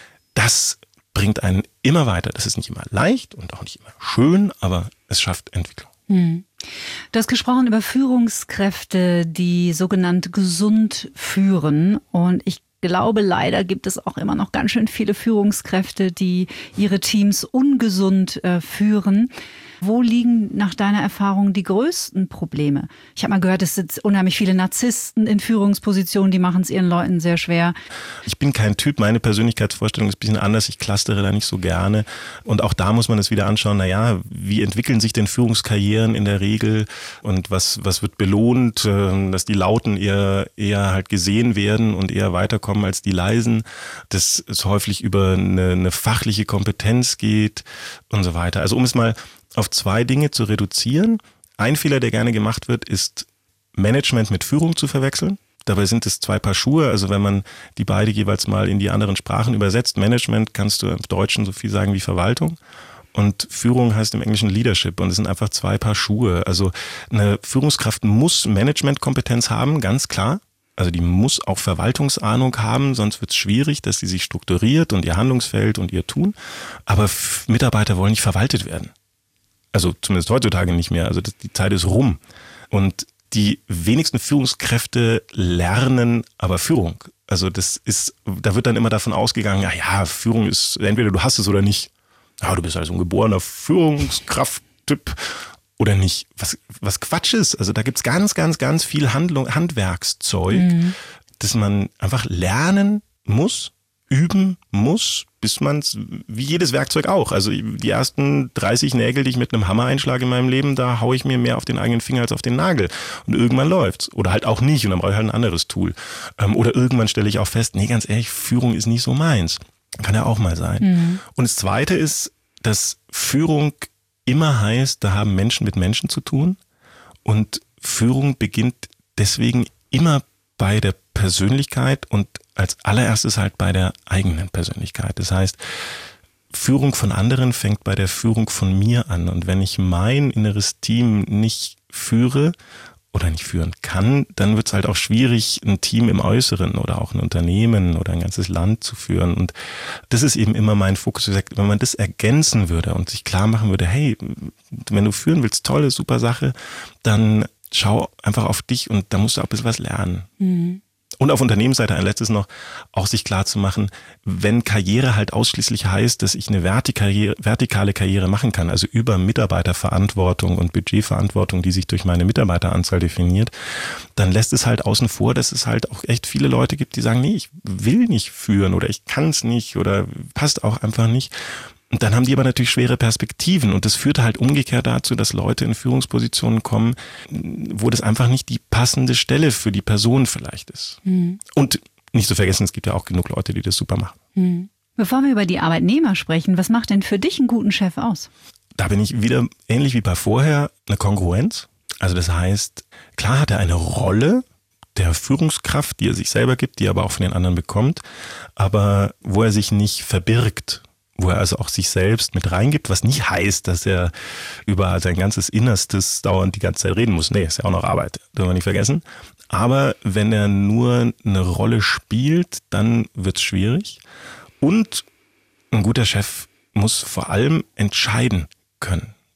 das bringt einen immer weiter. Das ist nicht immer leicht und auch nicht immer schön, aber es schafft Entwicklung. Hm. Du hast gesprochen über Führungskräfte, die sogenannt gesund führen, und ich glaube, leider gibt es auch immer noch ganz schön viele Führungskräfte, die ihre Teams ungesund äh, führen. Wo liegen nach deiner Erfahrung die größten Probleme? Ich habe mal gehört, es sind unheimlich viele Narzissten in Führungspositionen, die machen es ihren Leuten sehr schwer. Ich bin kein Typ, meine Persönlichkeitsvorstellung ist ein bisschen anders, ich clustere da nicht so gerne. Und auch da muss man es wieder anschauen, naja, wie entwickeln sich denn Führungskarrieren in der Regel und was, was wird belohnt, dass die Lauten eher, eher halt gesehen werden und eher weiterkommen als die Leisen, dass es häufig über eine, eine fachliche Kompetenz geht und so weiter. Also um es mal auf zwei Dinge zu reduzieren. Ein Fehler, der gerne gemacht wird, ist Management mit Führung zu verwechseln. Dabei sind es zwei Paar Schuhe. Also wenn man die beide jeweils mal in die anderen Sprachen übersetzt, Management kannst du im Deutschen so viel sagen wie Verwaltung. Und Führung heißt im Englischen Leadership, und es sind einfach zwei Paar Schuhe. Also eine Führungskraft muss Managementkompetenz haben, ganz klar. Also die muss auch Verwaltungsahnung haben, sonst wird es schwierig, dass sie sich strukturiert und ihr Handlungsfeld und ihr Tun. Aber Mitarbeiter wollen nicht verwaltet werden. Also zumindest heutzutage nicht mehr. Also das, die Zeit ist rum. Und die wenigsten Führungskräfte lernen aber Führung. Also das ist, da wird dann immer davon ausgegangen, ja, ja, Führung ist, entweder du hast es oder nicht. Ja, du bist also ein geborener Führungskrafttyp oder nicht. Was, was Quatsch ist. Also da gibt's ganz, ganz, ganz viel Handlung, Handwerkszeug, mhm. das man einfach lernen muss, üben muss, bis man es, wie jedes Werkzeug auch. Also die ersten dreißig Nägel, die ich mit einem Hammer einschlage in meinem Leben, da haue ich mir mehr auf den eigenen Finger als auf den Nagel. Und irgendwann läuft's. Oder halt auch nicht. Und dann brauche ich halt ein anderes Tool. Oder irgendwann stelle ich auch fest, nee, ganz ehrlich, Führung ist nicht so meins. Kann ja auch mal sein. Mhm. Und das Zweite ist, dass Führung immer heißt, da haben Menschen mit Menschen zu tun. Und Führung beginnt deswegen immer bei der Persönlichkeit und als allererstes halt bei der eigenen Persönlichkeit. Das heißt, Führung von anderen fängt bei der Führung von mir an. Und wenn ich mein inneres Team nicht führe oder nicht führen kann, dann wird es halt auch schwierig, ein Team im Äußeren oder auch ein Unternehmen oder ein ganzes Land zu führen. Und das ist eben immer mein Fokus. Wenn man das ergänzen würde und sich klar machen würde, hey, wenn du führen willst, tolle, super Sache, dann schau einfach auf dich und da musst du auch ein bisschen was lernen. Mhm. Und auf Unternehmensseite ein letztes noch, auch sich klar zu machen, wenn Karriere halt ausschließlich heißt, dass ich eine vertikale, vertikale Karriere machen kann, also über Mitarbeiterverantwortung und Budgetverantwortung, die sich durch meine Mitarbeiteranzahl definiert, dann lässt es halt außen vor, dass es halt auch echt viele Leute gibt, die sagen, nee, ich will nicht führen oder ich kann es nicht oder passt auch einfach nicht. Und dann haben die aber natürlich schwere Perspektiven und das führt halt umgekehrt dazu, dass Leute in Führungspositionen kommen, wo das einfach nicht die passende Stelle für die Person vielleicht ist. Mhm. Und nicht zu vergessen, es gibt ja auch genug Leute, die das super machen. Mhm. Bevor wir über die Arbeitnehmer sprechen, was macht denn für dich einen guten Chef aus? Da bin ich wieder ähnlich wie bei vorher, eine Kongruenz. Also das heißt, klar hat er eine Rolle der Führungskraft, die er sich selber gibt, die er aber auch von den anderen bekommt, aber wo er sich nicht verbirgt, wo er also auch sich selbst mit reingibt, was nicht heißt, dass er über sein ganzes Innerstes dauernd die ganze Zeit reden muss. Nee, ist ja auch noch Arbeit, dürfen wir nicht vergessen. Aber wenn er nur eine Rolle spielt, dann wird's schwierig. Und ein guter Chef muss vor allem entscheiden können.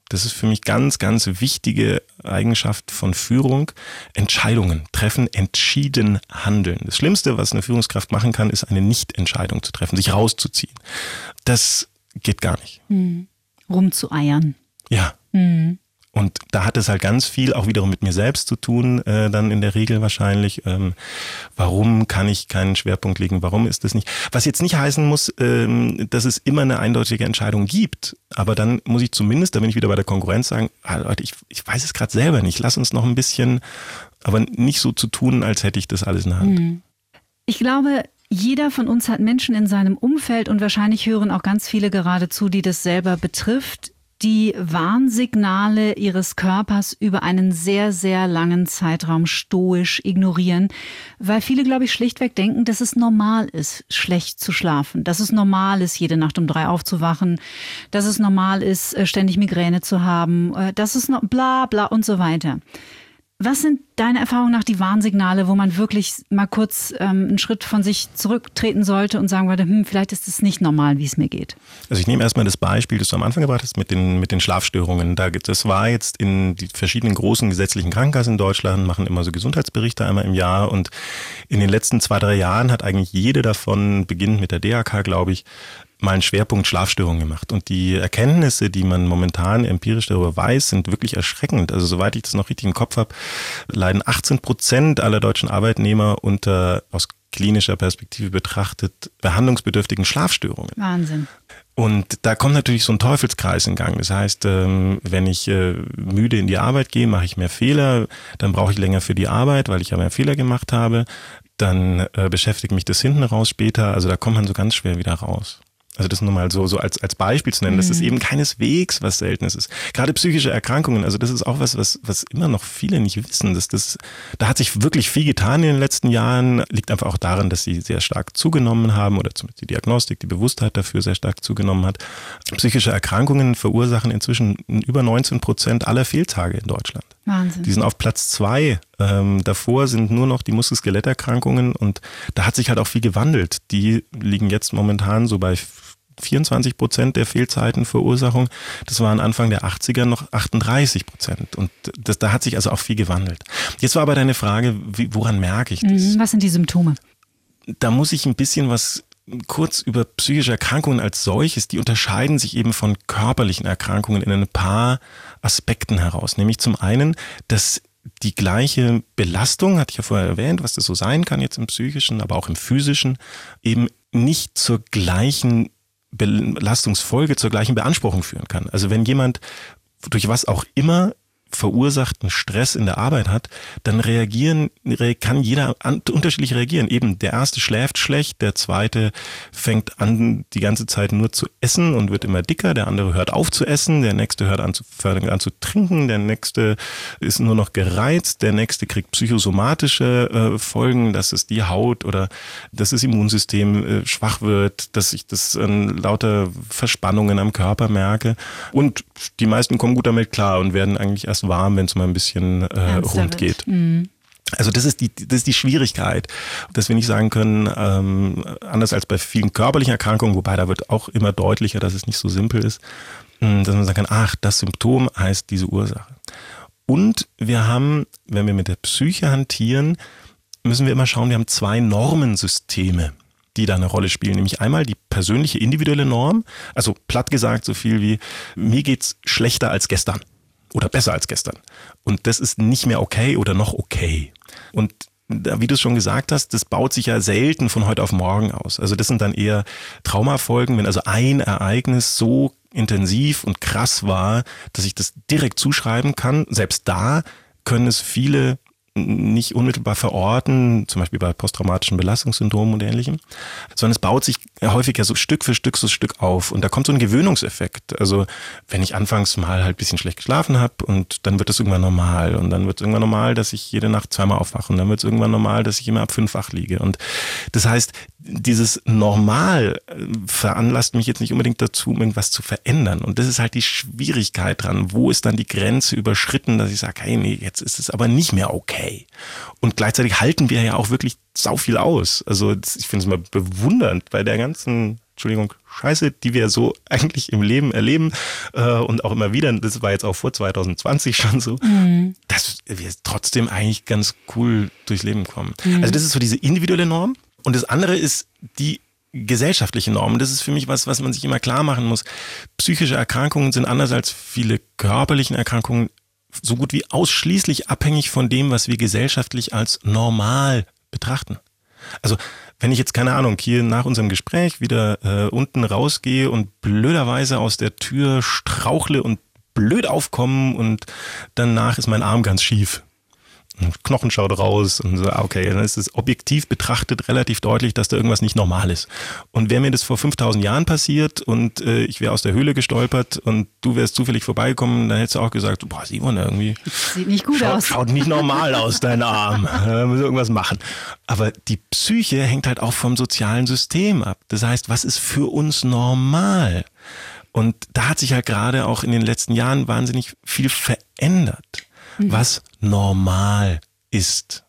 Das ist für mich ganz, ganz wichtige Eigenschaft von Führung. Entscheidungen treffen, entschieden handeln. Das Schlimmste, was eine Führungskraft machen kann, ist eine Nicht-Entscheidung zu treffen, sich rauszuziehen. Das geht gar nicht. Hm. Rumzueiern. Ja. Hm. Und da hat es halt ganz viel auch wiederum mit mir selbst zu tun, äh, dann in der Regel wahrscheinlich. Ähm, warum kann ich keinen Schwerpunkt legen? Warum ist das nicht? Was jetzt nicht heißen muss, ähm, dass es immer eine eindeutige Entscheidung gibt. Aber dann muss ich zumindest, da bin ich wieder bei der Konkurrenz, sagen, ah, Leute, ich, ich weiß es gerade selber nicht. Lass uns noch ein bisschen, aber nicht so zu tun, als hätte ich das alles in der Hand. Ich glaube, jeder von uns hat Menschen in seinem Umfeld und wahrscheinlich hören auch ganz viele gerade zu, die das selber betrifft, die Warnsignale ihres Körpers über einen sehr, sehr langen Zeitraum stoisch ignorieren, weil viele, glaube ich, schlichtweg denken, dass es normal ist, schlecht zu schlafen, dass es normal ist, jede Nacht um drei aufzuwachen, dass es normal ist, ständig Migräne zu haben, dass es noch bla bla und so weiter. Was sind deiner Erfahrung nach die Warnsignale, wo man wirklich mal kurz ähm, einen Schritt von sich zurücktreten sollte und sagen würde, hm, vielleicht ist es nicht normal, wie es mir geht? Also ich nehme erstmal das Beispiel, das du am Anfang gebracht hast mit den, mit den Schlafstörungen. Da, das war jetzt in die verschiedenen großen gesetzlichen Krankenkassen in Deutschland, machen immer so Gesundheitsberichte einmal im Jahr und in den letzten zwei, drei Jahren hat eigentlich jede davon, beginnend mit der D A K, glaube ich, mal einen Schwerpunkt Schlafstörungen gemacht. Und die Erkenntnisse, die man momentan empirisch darüber weiß, sind wirklich erschreckend. Also soweit ich das noch richtig im Kopf habe, leiden achtzehn Prozent aller deutschen Arbeitnehmer unter, aus klinischer Perspektive betrachtet, behandlungsbedürftigen Schlafstörungen. Wahnsinn. Und da kommt natürlich so ein Teufelskreis in Gang. Das heißt, wenn ich müde in die Arbeit gehe, mache ich mehr Fehler, dann brauche ich länger für die Arbeit, weil ich ja mehr Fehler gemacht habe. Dann beschäftigt mich das hinten raus später. Also da kommt man so ganz schwer wieder raus. Also das nur mal so, so als, als Beispiel zu nennen, dass das eben keineswegs was Seltenes ist. Gerade psychische Erkrankungen, also das ist auch was, was, was immer noch viele nicht wissen. Dass das, da hat sich wirklich viel getan in den letzten Jahren. Liegt einfach auch daran, dass sie sehr stark zugenommen haben oder zumindest die Diagnostik, die Bewusstheit dafür sehr stark zugenommen hat. Psychische Erkrankungen verursachen inzwischen über neunzehn Prozent aller Fehltage in Deutschland. Wahnsinn. Die sind auf Platz zwei. Ähm, davor sind nur noch die Muskel-Skeletterkrankungen und da hat sich halt auch viel gewandelt. Die liegen jetzt momentan so bei vierundzwanzig Prozent der Fehlzeitenverursachung. Das waren Anfang der achtziger noch achtunddreißig Prozent. Und das, da hat sich also auch viel gewandelt. Jetzt war aber deine Frage, wie, woran merke ich das? Was sind die Symptome? Da muss ich ein bisschen was kurz über psychische Erkrankungen als solches. Die unterscheiden sich eben von körperlichen Erkrankungen in ein paar Aspekten heraus. Nämlich zum einen, dass die gleiche Belastung, hatte ich ja vorher erwähnt, was das so sein kann jetzt im psychischen, aber auch im physischen, eben nicht zur gleichen Belastungsfolge, zur gleichen Beanspruchung führen kann. Also wenn jemand durch was auch immer verursachten Stress in der Arbeit hat, dann reagieren, kann jeder an, unterschiedlich reagieren. Eben der erste schläft schlecht, der zweite fängt an, die ganze Zeit nur zu essen und wird immer dicker, der andere hört auf zu essen, der nächste hört an zu, fängt an zu trinken, der nächste ist nur noch gereizt, der nächste kriegt psychosomatische äh, Folgen, dass es die Haut oder dass das Immunsystem äh, schwach wird, dass ich das an äh, lauter Verspannungen am Körper merke. Und die meisten kommen gut damit klar und werden eigentlich erst warm, wenn es mal ein bisschen äh, rund geht. Mhm. Also das ist die, das ist die Schwierigkeit, dass wir nicht sagen können, ähm, anders als bei vielen körperlichen Erkrankungen, wobei da wird auch immer deutlicher, dass es nicht so simpel ist, dass man sagen kann, ach, das Symptom heißt diese Ursache. Und wir haben, wenn wir mit der Psyche hantieren, müssen wir immer schauen, wir haben zwei Normensysteme, die da eine Rolle spielen. Nämlich einmal die persönliche individuelle Norm, also platt gesagt so viel wie, mir geht's schlechter als gestern. Oder besser als gestern. Und das ist nicht mehr okay oder noch okay. Und wie du es schon gesagt hast, das baut sich ja selten von heute auf morgen aus. Also das sind dann eher Traumafolgen, wenn also ein Ereignis so intensiv und krass war, dass ich das direkt zuschreiben kann. Selbst da können es viele nicht unmittelbar verorten, zum Beispiel bei posttraumatischen Belastungssyndromen und Ähnlichem, sondern es baut sich häufig ja so Stück für Stück so Stück auf und da kommt so ein Gewöhnungseffekt. Also wenn ich anfangs mal halt ein bisschen schlecht geschlafen habe und dann wird es irgendwann normal und dann wird es irgendwann normal, dass ich jede Nacht zweimal aufwache und dann wird es irgendwann normal, dass ich immer ab fünf wach liege. Und das heißt, dieses Normal veranlasst mich jetzt nicht unbedingt dazu, irgendwas zu verändern. Und das ist halt die Schwierigkeit dran. Wo ist dann die Grenze überschritten, dass ich sage, hey, nee, jetzt ist es aber nicht mehr okay. Und gleichzeitig halten wir ja auch wirklich sau viel aus. Also ich finde es mal bewundernd bei der ganzen Entschuldigung, Scheiße, die wir so eigentlich im Leben erleben äh, und auch immer wieder, das war jetzt auch vor zwanzig zwanzig schon so, mhm. dass wir trotzdem eigentlich ganz cool durchs Leben kommen. Mhm. Also das ist so diese individuelle Norm und das andere ist die gesellschaftliche Norm. Das ist für mich was, was man sich immer klar machen muss. Psychische Erkrankungen sind anders als viele körperlichen Erkrankungen so gut wie ausschließlich abhängig von dem, was wir gesellschaftlich als normal betrachten. Also wenn ich jetzt, keine Ahnung, hier nach unserem Gespräch wieder äh, unten rausgehe und blöderweise aus der Tür strauchle und blöd aufkomme und danach ist mein Arm ganz schief. Knochen schaut raus und so, okay, dann ist es objektiv betrachtet relativ deutlich, dass da irgendwas nicht normal ist. Und wäre mir das vor fünftausend Jahren passiert und äh, ich wäre aus der Höhle gestolpert und du wärst zufällig vorbeigekommen, dann hättest du auch gesagt, boah, Simon, irgendwie sieht nicht gut schaut, aus. Schaut nicht normal aus, dein Arm. Da müssen wir irgendwas machen. Aber die Psyche hängt halt auch vom sozialen System ab. Das heißt, was ist für uns normal? Und da hat sich halt gerade auch in den letzten Jahren wahnsinnig viel verändert. Was normal ist.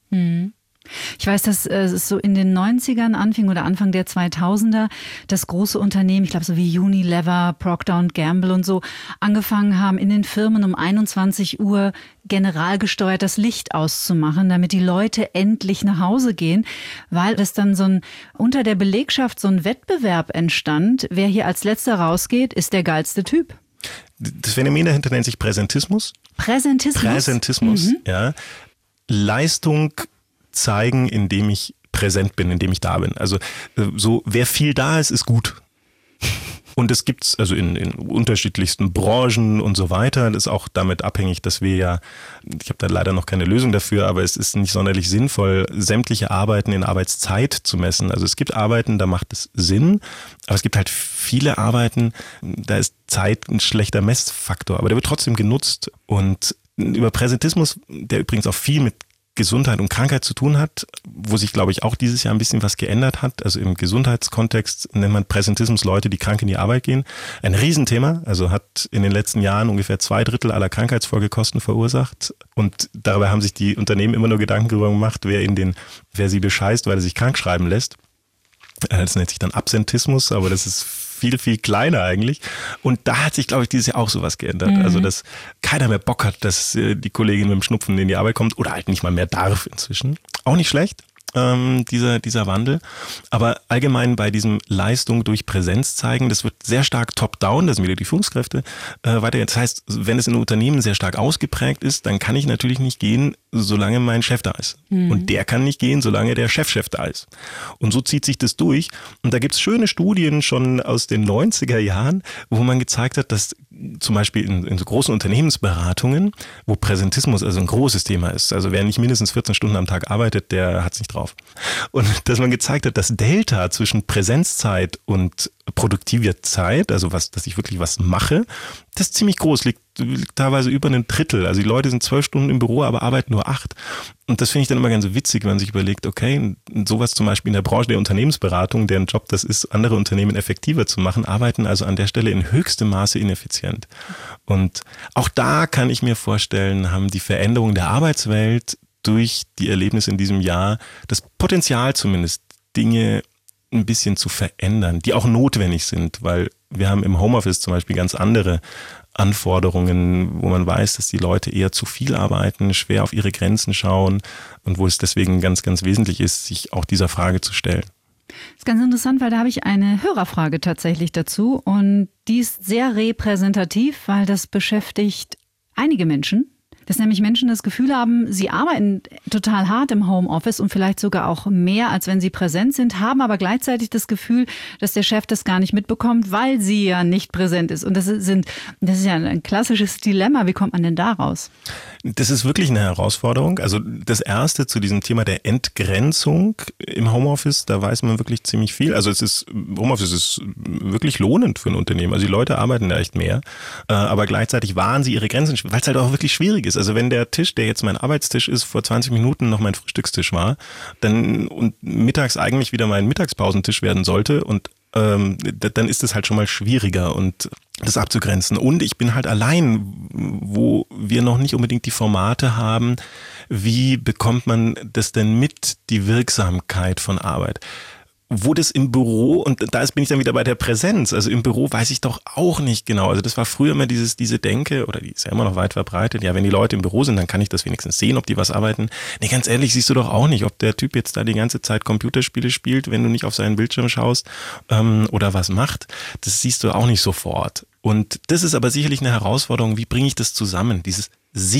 Ich weiß, dass es so in den neunzigern anfing oder Anfang der zweitausender, dass große Unternehmen, ich glaube so wie Unilever, Procter und Gamble und so, angefangen haben, in den Firmen um einundzwanzig Uhr generalgesteuert das Licht auszumachen, damit die Leute endlich nach Hause gehen, weil es dann so ein, unter der Belegschaft so ein Wettbewerb entstand, wer hier als Letzter rausgeht, ist der geilste Typ. Das Phänomen dahinter nennt sich Präsentismus. Präsentismus? Präsentismus, mhm. ja. Leistung zeigen, indem ich präsent bin, indem ich da bin. Also so, wer viel da ist, ist gut. Und es gibt's also in, in unterschiedlichsten Branchen und so weiter. Das ist auch damit abhängig, dass wir ja, ich habe da leider noch keine Lösung dafür, aber es ist nicht sonderlich sinnvoll, sämtliche Arbeiten in Arbeitszeit zu messen. Also es gibt Arbeiten, da macht es Sinn, aber es gibt halt viele Arbeiten, da ist Zeit ein schlechter Messfaktor, aber der wird trotzdem genutzt. Und über Präsentismus, der übrigens auch viel mit Gesundheit und Krankheit zu tun hat, wo sich, glaube ich, auch dieses Jahr ein bisschen was geändert hat. Also im Gesundheitskontext nennt man Präsentismus Leute, die krank in die Arbeit gehen. Ein Riesenthema, also hat in den letzten Jahren ungefähr zwei Drittel aller Krankheitsfolgekosten verursacht. Und darüber haben sich die Unternehmen immer nur Gedanken darüber gemacht, wer in den, wer sie bescheißt, weil er sich krank schreiben lässt. Das nennt sich dann Absentismus, aber das ist viel, viel kleiner eigentlich. Und da hat sich, glaube ich, dieses Jahr auch sowas geändert. Mhm. Also, dass keiner mehr Bock hat, dass die Kollegin mit dem Schnupfen in die Arbeit kommt oder halt nicht mal mehr darf inzwischen. Auch nicht schlecht, ähm, dieser, dieser Wandel. Aber allgemein bei diesem Leistung durch Präsenz zeigen, das wird sehr stark top-down, das sind wieder die Führungskräfte, äh, weiter. Das heißt, wenn es in einem Unternehmen sehr stark ausgeprägt ist, dann kann ich natürlich nicht gehen, solange mein Chef da ist. Mhm. Und der kann nicht gehen, solange der Chefchef da ist. Und so zieht sich das durch. Und da gibt es schöne Studien schon aus den neunziger Jahren, wo man gezeigt hat, dass zum Beispiel in, in so großen Unternehmensberatungen, wo Präsentismus also ein großes Thema ist, also wer nicht mindestens vierzehn Stunden am Tag arbeitet, der hat es nicht drauf. Und dass man gezeigt hat, dass Delta zwischen Präsenzzeit und produktiver Zeit, also was, dass ich wirklich was mache, das ist ziemlich groß, liegt, liegt teilweise über ein Drittel. Also die Leute sind zwölf Stunden im Büro, aber arbeiten nur acht. Und das finde ich dann immer ganz so witzig, wenn man sich überlegt, okay, sowas zum Beispiel in der Branche der Unternehmensberatung, deren Job das ist, andere Unternehmen effektiver zu machen, arbeiten also an der Stelle in höchstem Maße ineffizient. Und auch da kann ich mir vorstellen, haben die Veränderungen der Arbeitswelt durch die Erlebnisse in diesem Jahr das Potenzial zumindest, Dinge ein bisschen zu verändern, die auch notwendig sind, weil wir haben im Homeoffice zum Beispiel ganz andere Anforderungen, wo man weiß, dass die Leute eher zu viel arbeiten, schwer auf ihre Grenzen schauen und wo es deswegen ganz, ganz wesentlich ist, sich auch dieser Frage zu stellen. Das ist ganz interessant, weil da habe ich eine Hörerfrage tatsächlich dazu und die ist sehr repräsentativ, weil das beschäftigt einige Menschen. Dass nämlich Menschen das Gefühl haben, sie arbeiten total hart im Homeoffice und vielleicht sogar auch mehr, als wenn sie präsent sind, haben aber gleichzeitig das Gefühl, dass der Chef das gar nicht mitbekommt, weil sie ja nicht präsent ist. Und das sind, das ist ja ein klassisches Dilemma. Wie kommt man denn da raus? Das ist wirklich eine Herausforderung. Also das Erste zu diesem Thema der Entgrenzung im Homeoffice, da weiß man wirklich ziemlich viel. Also es ist, Homeoffice ist wirklich lohnend für ein Unternehmen. Also die Leute arbeiten da echt mehr, aber gleichzeitig wahren sie ihre Grenzen, weil es halt auch wirklich schwierig ist. Also wenn der Tisch, der jetzt mein Arbeitstisch ist, vor zwanzig Minuten noch mein Frühstückstisch war, dann und mittags eigentlich wieder mein Mittagspausentisch werden sollte und ähm, dann ist es halt schon mal schwieriger und das abzugrenzen. Und ich bin halt allein, wo wir noch nicht unbedingt die Formate haben, wie bekommt man das denn mit, die Wirksamkeit von Arbeit? wo das im Büro, und da bin ich dann wieder bei der Präsenz, also im Büro weiß ich doch auch nicht genau. Also das war früher immer dieses, diese Denke, oder die ist ja immer noch weit verbreitet, ja, wenn die Leute im Büro sind, dann kann ich das wenigstens sehen, ob die was arbeiten. Nee, ganz ehrlich, siehst du doch auch nicht, ob der Typ jetzt da die ganze Zeit Computerspiele spielt, wenn du nicht auf seinen Bildschirm schaust ähm, oder was macht. Das siehst du auch nicht sofort. Und das ist aber sicherlich eine Herausforderung, wie bringe ich das zusammen, dieses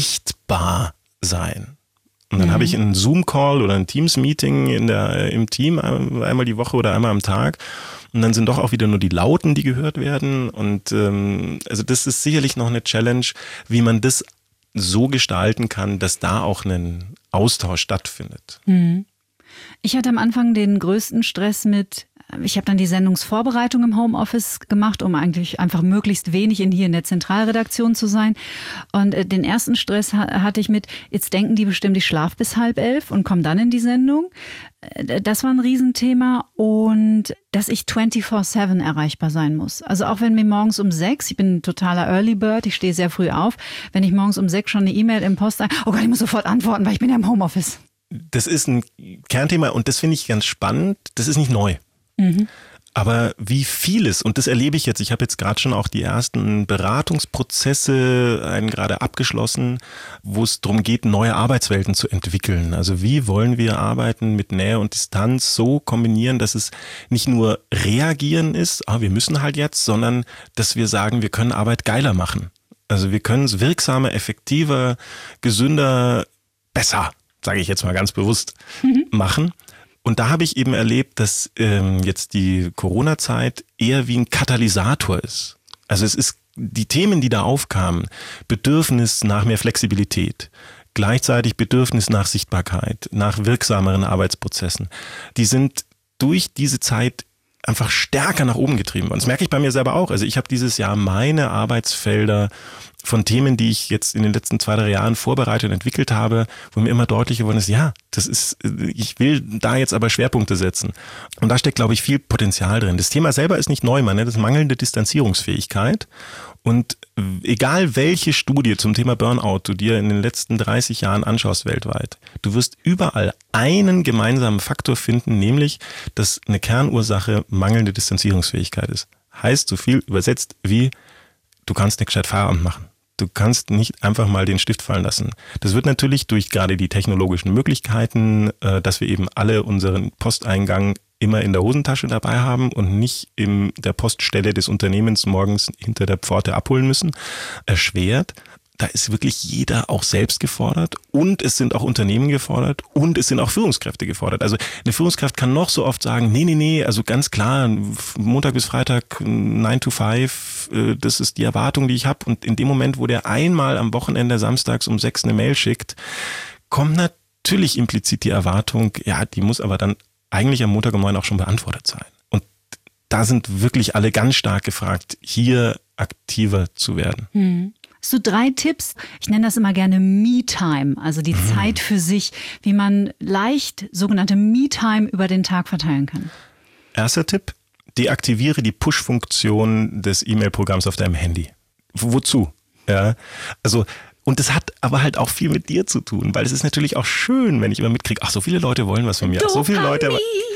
Sichtbarsein. Und dann mhm. habe ich einen Zoom-Call oder ein Teams-Meeting in der, im Team einmal die Woche oder einmal am Tag. Und dann sind doch auch wieder nur die Lauten, die gehört werden. Und ähm, also das ist sicherlich noch eine Challenge, wie man das so gestalten kann, dass da auch ein Austausch stattfindet. Mhm. Ich hatte am Anfang den größten Stress mit, ich habe dann die Sendungsvorbereitung im Homeoffice gemacht, um eigentlich einfach möglichst wenig in hier in der Zentralredaktion zu sein. Und äh, den ersten Stress ha- hatte ich mit, jetzt denken die bestimmt, ich schlafe bis halb elf und komme dann in die Sendung. Äh, das war ein Riesenthema. Und dass ich vierundzwanzig sieben erreichbar sein muss. Also auch wenn mir morgens um sechs, ich bin ein totaler Early Bird, ich stehe sehr früh auf, wenn ich morgens um sechs schon eine E-Mail im Post, oh Gott, ich muss sofort antworten, weil ich bin ja im Homeoffice. Das ist ein Kernthema und das finde ich ganz spannend. Das ist nicht neu. Mhm. Aber wie vieles, und das erlebe ich jetzt, ich habe jetzt gerade schon auch die ersten Beratungsprozesse, einen gerade abgeschlossen, wo es darum geht, neue Arbeitswelten zu entwickeln. Also wie wollen wir Arbeiten mit Nähe und Distanz so kombinieren, dass es nicht nur reagieren ist, ah, wir müssen halt jetzt, sondern dass wir sagen, wir können Arbeit geiler machen. Also wir können es wirksamer, effektiver, gesünder, besser, sage ich jetzt mal ganz bewusst, mhm. machen. Und da habe ich eben erlebt, dass ähm, jetzt die Corona-Zeit eher wie ein Katalysator ist. Also es ist die Themen, die da aufkamen, Bedürfnis nach mehr Flexibilität, gleichzeitig Bedürfnis nach Sichtbarkeit, nach wirksameren Arbeitsprozessen, die sind durch diese Zeit einfach stärker nach oben getrieben. Und das merke ich bei mir selber auch. Also ich habe dieses Jahr meine Arbeitsfelder von Themen, die ich jetzt in den letzten zwei, drei Jahren vorbereitet und entwickelt habe, wo mir immer deutlicher geworden ist, ja, das ist, ich will da jetzt aber Schwerpunkte setzen. Und da steckt, glaube ich, viel Potenzial drin. Das Thema selber ist nicht neu, man nennt es mangelnde Distanzierungsfähigkeit. Und egal welche Studie zum Thema Burnout du dir in den letzten dreißig Jahren anschaust weltweit, du wirst überall einen gemeinsamen Faktor finden, nämlich, dass eine Kernursache mangelnde Distanzierungsfähigkeit ist. Heißt so viel übersetzt wie, du kannst nicht gescheit Feierabend machen. Du kannst nicht einfach mal den Stift fallen lassen. Das wird natürlich durch gerade die technologischen Möglichkeiten, dass wir eben alle unseren Posteingang immer in der Hosentasche dabei haben und nicht in der Poststelle des Unternehmens morgens hinter der Pforte abholen müssen, erschwert. Da ist wirklich jeder auch selbst gefordert und es sind auch Unternehmen gefordert und es sind auch Führungskräfte gefordert. Also eine Führungskraft kann noch so oft sagen, nee, nee, nee, also ganz klar, Montag bis Freitag nine to five, das ist die Erwartung, die ich habe. Und in dem Moment, wo der einmal am Wochenende samstags um sechs eine Mail schickt, kommt natürlich implizit die Erwartung, ja, die muss aber dann eigentlich am Montag um neun auch schon beantwortet sein. Und da sind wirklich alle ganz stark gefragt, hier aktiver zu werden. Hm. Hast du drei Tipps? Ich nenne das immer gerne Me-Time, also die mhm. Zeit für sich, wie man leicht sogenannte Me-Time über den Tag verteilen kann. Erster Tipp, deaktiviere die Push-Funktion des E-Mail-Programms auf deinem Handy. Wozu? Ja, also und das hat aber halt auch viel mit dir zu tun, weil es ist natürlich auch schön, wenn ich immer mitkriege, ach, so viele Leute wollen was von mir, ach, so viele Leute.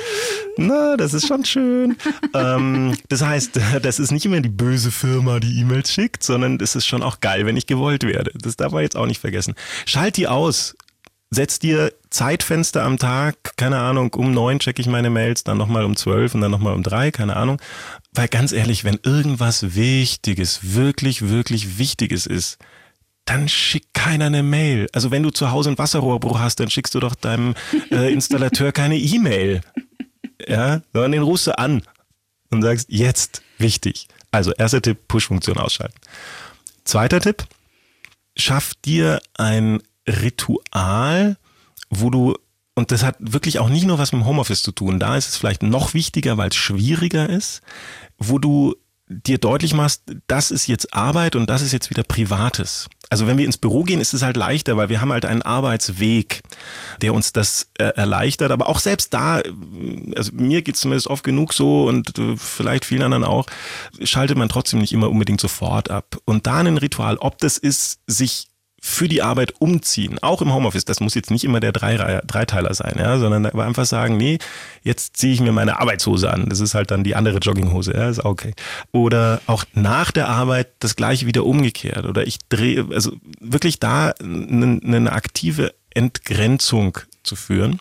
Na, das ist schon schön. ähm, das heißt, das ist nicht immer die böse Firma, die E-Mails schickt, sondern es ist schon auch geil, wenn ich gewollt werde. Das darf man jetzt auch nicht vergessen. Schalt die aus. Setz dir Zeitfenster am Tag, keine Ahnung, um neun checke ich meine Mails, dann nochmal um zwölf und dann nochmal um drei, keine Ahnung. Weil ganz ehrlich, wenn irgendwas Wichtiges, wirklich, wirklich Wichtiges ist, dann schickt keiner eine Mail. Also wenn du zu Hause einen Wasserrohrbruch hast, dann schickst du doch deinem äh, Installateur keine E-Mail. Ja, sondern den rufst du an und sagst, jetzt wichtig. Also erster Tipp, Push-Funktion ausschalten. Zweiter Tipp, schaff dir ein Ritual, wo du, und das hat wirklich auch nicht nur was mit dem Homeoffice zu tun, da ist es vielleicht noch wichtiger, weil es schwieriger ist, wo du dir deutlich machst, das ist jetzt Arbeit und das ist jetzt wieder Privates. Also wenn wir ins Büro gehen, ist es halt leichter, weil wir haben halt einen Arbeitsweg, der uns das äh, erleichtert. Aber auch selbst da, also mir geht es zumindest oft genug so und äh, vielleicht vielen anderen auch, schaltet man trotzdem nicht immer unbedingt sofort ab. Und da ein Ritual, ob das ist, sich für die Arbeit umziehen, auch im Homeoffice, das muss jetzt nicht immer der Drei- Dreiteiler sein, ja, sondern aber einfach sagen, nee, jetzt ziehe ich mir meine Arbeitshose an. Das ist halt dann die andere Jogginghose, ja, ist okay. Oder auch nach der Arbeit das Gleiche wieder umgekehrt. Oder ich drehe, also wirklich da eine, eine aktive Entgrenzung zu führen.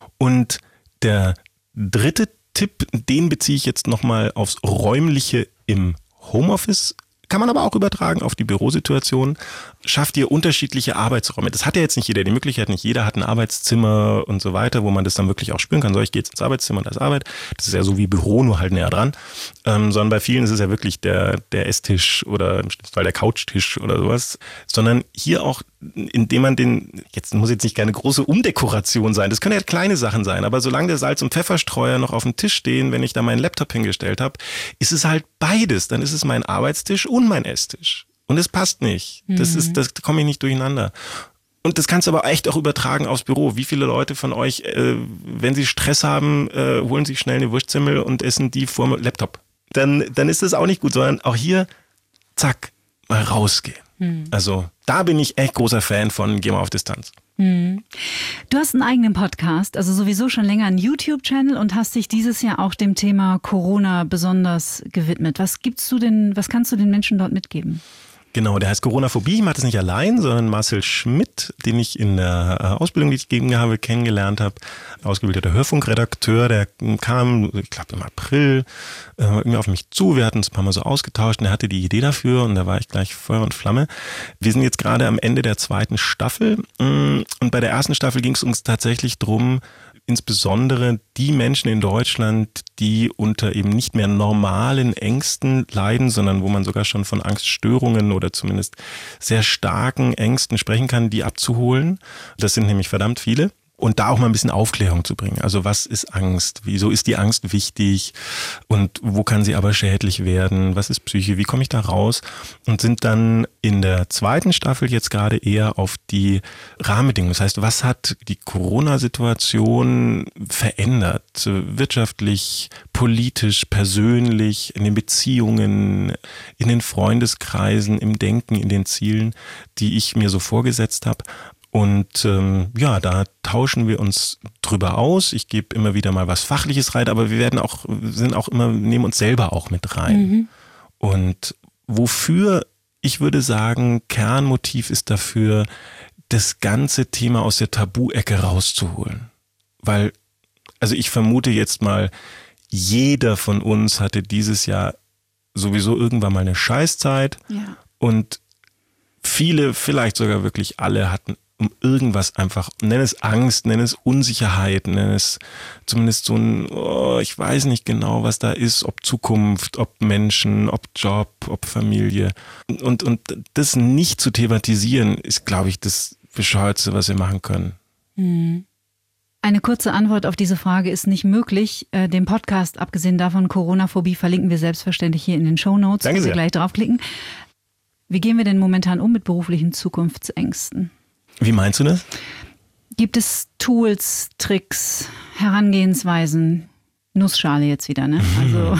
Und der dritte Tipp, den beziehe ich jetzt nochmal aufs Räumliche im Homeoffice. Kann man aber auch übertragen auf die Bürosituation. Schafft ihr unterschiedliche Arbeitsräume. Das hat ja jetzt nicht jeder die Möglichkeit. Nicht jeder hat ein Arbeitszimmer und so weiter, wo man das dann wirklich auch spüren kann. So, ich gehe jetzt ins Arbeitszimmer und da ist Arbeit. Das ist ja so wie Büro, nur halt näher dran. Ähm, sondern bei vielen ist es ja wirklich der, der Esstisch oder im schlimmsten Fall der Couchtisch oder sowas. Sondern hier auch, indem man den, jetzt muss jetzt nicht keine große Umdekoration sein. Das können ja kleine Sachen sein. Aber solange der Salz- und Pfefferstreuer noch auf dem Tisch stehen, wenn ich da meinen Laptop hingestellt habe, ist es halt beides. Dann ist es mein Arbeitstisch und mein Esstisch. Und es passt nicht. Das Mhm. ist, das komme ich nicht durcheinander. Und das kannst du aber echt auch übertragen aufs Büro. Wie viele Leute von euch, äh, wenn sie Stress haben, äh, holen sich schnell eine Wurstsemmel und essen die vor dem Laptop. Dann, dann ist das auch nicht gut, sondern auch hier, zack, mal rausgehen. Mhm. Also da bin ich echt großer Fan von, geh mal auf Distanz. Mhm. Du hast einen eigenen Podcast, also sowieso schon länger einen YouTube-Channel und hast dich dieses Jahr auch dem Thema Corona besonders gewidmet. Was gibst du denn, was kannst du den Menschen dort mitgeben? Genau, der heißt Coronaphobie. Ich mache das nicht allein, sondern Marcel Schmidt, den ich in der Ausbildung, die ich gegeben habe, kennengelernt habe. Ausgebildeter Hörfunkredakteur, der kam, ich glaube im April, äh, irgendwie auf mich zu. Wir hatten uns ein paar Mal so ausgetauscht und er hatte die Idee dafür und da war ich gleich Feuer und Flamme. Wir sind jetzt gerade am Ende der zweiten Staffel und bei der ersten Staffel ging es uns tatsächlich drum, insbesondere die Menschen in Deutschland, die unter eben nicht mehr normalen Ängsten leiden, sondern wo man sogar schon von Angststörungen oder zumindest sehr starken Ängsten sprechen kann, die abzuholen. Das sind nämlich verdammt viele. Und da auch mal ein bisschen Aufklärung zu bringen. Also was ist Angst? Wieso ist die Angst wichtig? Und wo kann sie aber schädlich werden? Was ist Psyche? Wie komme ich da raus? Und sind dann in der zweiten Staffel jetzt gerade eher auf die Rahmenbedingungen. Das heißt, was hat die Corona-Situation verändert? Wirtschaftlich, politisch, persönlich, in den Beziehungen, in den Freundeskreisen, im Denken, in den Zielen, die ich mir so vorgesetzt habe. Und ähm, ja, da tauschen wir uns drüber aus. Ich gebe immer wieder mal was Fachliches rein, aber wir werden auch, sind auch immer, nehmen uns selber auch mit rein. Mhm. Und wofür, ich würde sagen, Kernmotiv ist dafür, das ganze Thema aus der Tabu-Ecke rauszuholen. Weil, also ich vermute jetzt mal, jeder von uns hatte dieses Jahr sowieso irgendwann mal eine Scheißzeit. Ja. Und viele, vielleicht sogar wirklich alle, hatten um irgendwas einfach, nenn es Angst, nenn es Unsicherheit, nenn es zumindest so ein, oh, ich weiß nicht genau, was da ist, ob Zukunft, ob Menschen, ob Job, ob Familie. Und, und das nicht zu thematisieren, ist, glaube ich, das Bescheuertste, was wir machen können. Mhm. Eine kurze Antwort auf diese Frage ist nicht möglich. Den Podcast, abgesehen davon, Coronaphobie, verlinken wir selbstverständlich hier in den Shownotes. Danke sehr. Sie gleich draufklicken. Wie gehen wir denn momentan um mit beruflichen Zukunftsängsten? Wie meinst du das? Gibt es Tools, Tricks, Herangehensweisen? Nussschale jetzt wieder, ne? Also,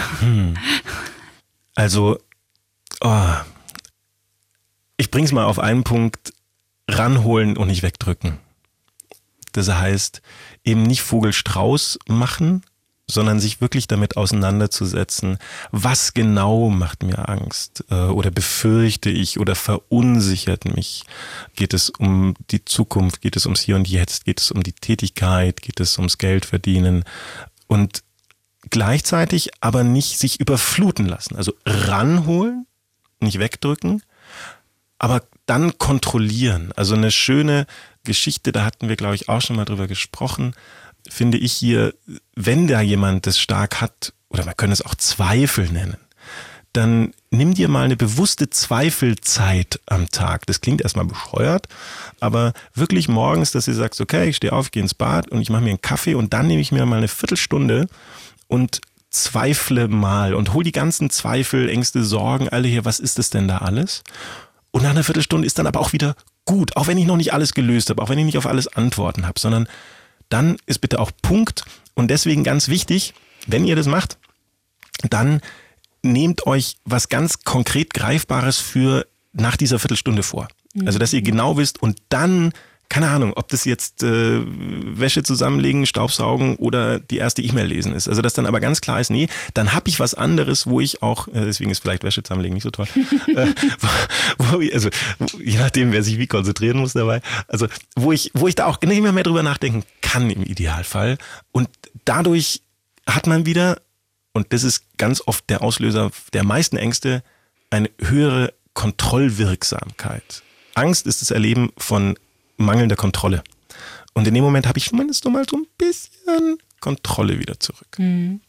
also oh, ich bring's mal auf einen Punkt, ranholen und nicht wegdrücken. Das heißt, eben nicht Vogel-Strauß machen, sondern sich wirklich damit auseinanderzusetzen, was genau macht mir Angst äh, oder befürchte ich oder verunsichert mich. Geht es um die Zukunft, geht es ums Hier und Jetzt, geht es um die Tätigkeit, geht es ums Geld verdienen und gleichzeitig aber nicht sich überfluten lassen. Also ranholen, nicht wegdrücken, aber dann kontrollieren. Also eine schöne Geschichte, da hatten wir, glaube ich, auch schon mal drüber gesprochen, finde ich hier, wenn da jemand das stark hat, oder man könnte es auch Zweifel nennen, dann nimm dir mal eine bewusste Zweifelzeit am Tag. Das klingt erstmal bescheuert, aber wirklich morgens, dass du sagst, okay, ich stehe auf, gehe ins Bad und ich mache mir einen Kaffee und dann nehme ich mir mal eine Viertelstunde und zweifle mal und hol die ganzen Zweifel, Ängste, Sorgen, alle hier, was ist das denn da alles? Und nach einer Viertelstunde ist dann aber auch wieder gut, auch wenn ich noch nicht alles gelöst habe, auch wenn ich nicht auf alles Antworten habe, sondern dann ist bitte auch Punkt. Und deswegen ganz wichtig, wenn ihr das macht, dann nehmt euch was ganz konkret Greifbares für nach dieser Viertelstunde vor. Also, dass ihr genau wisst und dann, keine Ahnung, ob das jetzt äh, Wäsche zusammenlegen, Staubsaugen oder die erste E-Mail lesen ist. Also, dass dann aber ganz klar ist, nee, dann habe ich was anderes, wo ich auch, äh, deswegen ist vielleicht Wäsche zusammenlegen nicht so toll, äh, wo, wo ich, also wo, je nachdem, wer sich wie konzentrieren muss dabei, also wo ich, wo ich da auch nicht mehr, mehr drüber nachdenken kann im Idealfall. Und dadurch hat man wieder, und das ist ganz oft der Auslöser der meisten Ängste, eine höhere Kontrollwirksamkeit. Angst ist das Erleben von mangelnder Kontrolle. Und in dem Moment habe ich zumindest noch mal so ein bisschen Kontrolle wieder zurück. Mhm.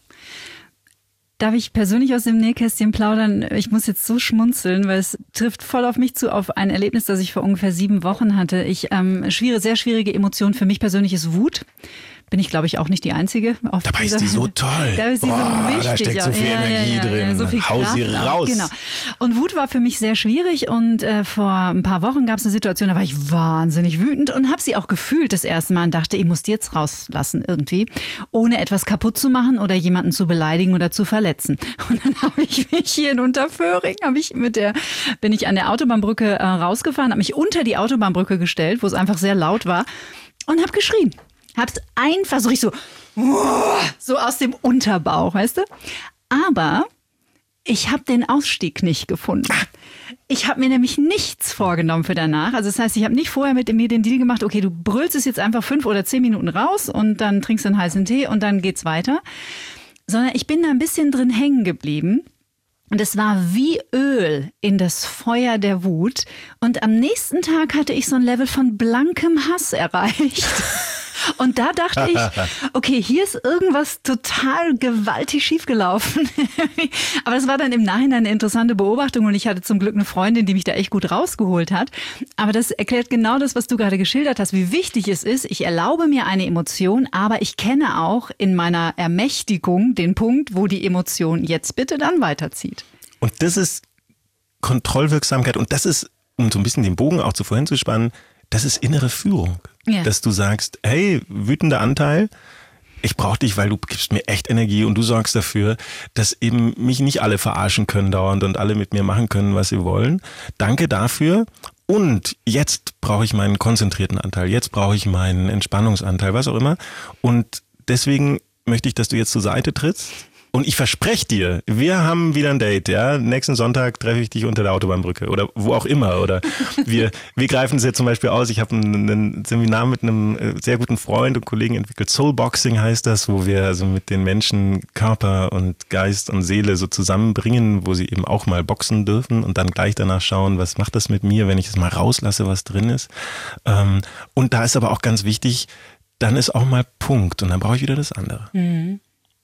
Darf ich persönlich aus dem Nähkästchen plaudern? Ich muss jetzt so schmunzeln, weil es trifft voll auf mich zu, auf ein Erlebnis, das ich vor ungefähr sieben Wochen hatte. Ich ähm, schwierige, sehr schwierige Emotion für mich persönlich ist Wut. Bin ich, glaube ich, auch nicht die Einzige. Auf Dabei dieser, ist die so toll. Da ist sie Boah, so wichtig. da steckt so viel ja, Energie ja, ja, drin. Ja, so viel Hau Kraft sie auch. raus. Genau. Und Wut war für mich sehr schwierig und äh, vor ein paar Wochen gab es eine Situation, da war ich wahnsinnig wütend und habe sie auch gefühlt das erste Mal und dachte, ich muss die jetzt rauslassen irgendwie, ohne etwas kaputt zu machen oder jemanden zu beleidigen oder zu verletzen. Und dann habe ich mich hier in Unterföhring, habe ich mit der, bin ich an der Autobahnbrücke äh, rausgefahren, habe mich unter die Autobahnbrücke gestellt, wo es einfach sehr laut war und habe geschrien. Hab's einfach so richtig so, so aus dem Unterbauch, weißt du? Aber ich habe den Ausstieg nicht gefunden. Ich habe mir nämlich nichts vorgenommen für danach. Also das heißt, ich habe nicht vorher mit mir den Deal gemacht, okay, du brüllst es jetzt einfach fünf oder zehn Minuten raus und dann trinkst du einen heißen Tee und dann geht's weiter. Sondern ich bin da ein bisschen drin hängen geblieben. Und es war wie Öl in das Feuer der Wut. Und am nächsten Tag hatte ich so ein Level von blankem Hass erreicht. Und da dachte ich, okay, hier ist irgendwas total gewaltig schiefgelaufen. Aber es war dann im Nachhinein eine interessante Beobachtung und ich hatte zum Glück eine Freundin, die mich da echt gut rausgeholt hat. Aber das erklärt genau das, was du gerade geschildert hast, wie wichtig es ist. Ich erlaube mir eine Emotion, aber ich kenne auch in meiner Ermächtigung den Punkt, wo die Emotion jetzt bitte dann weiterzieht. Und das ist Kontrollwirksamkeit und das ist, um so ein bisschen den Bogen auch zu vorhin zu spannen, das ist innere Führung. Ja. Dass du sagst, hey, wütender Anteil, ich brauche dich, weil du gibst mir echt Energie und du sorgst dafür, dass eben mich nicht alle verarschen können dauernd und alle mit mir machen können, was sie wollen. Danke dafür. Und jetzt brauche ich meinen konzentrierten Anteil, jetzt brauche ich meinen Entspannungsanteil, was auch immer. Und deswegen möchte ich, dass du jetzt zur Seite trittst. Und ich verspreche dir, wir haben wieder ein Date, ja. Nächsten Sonntag treffe ich dich unter der Autobahnbrücke oder wo auch immer. Oder wir, wir greifen es jetzt zum Beispiel aus. Ich habe ein, ein Seminar mit einem sehr guten Freund und Kollegen entwickelt. Soulboxing heißt das, wo wir also mit den Menschen Körper und Geist und Seele so zusammenbringen, wo sie eben auch mal boxen dürfen und dann gleich danach schauen, was macht das mit mir, wenn ich es mal rauslasse, was drin ist. Und da ist aber auch ganz wichtig, dann ist auch mal Punkt und dann brauche ich wieder das andere. Mhm.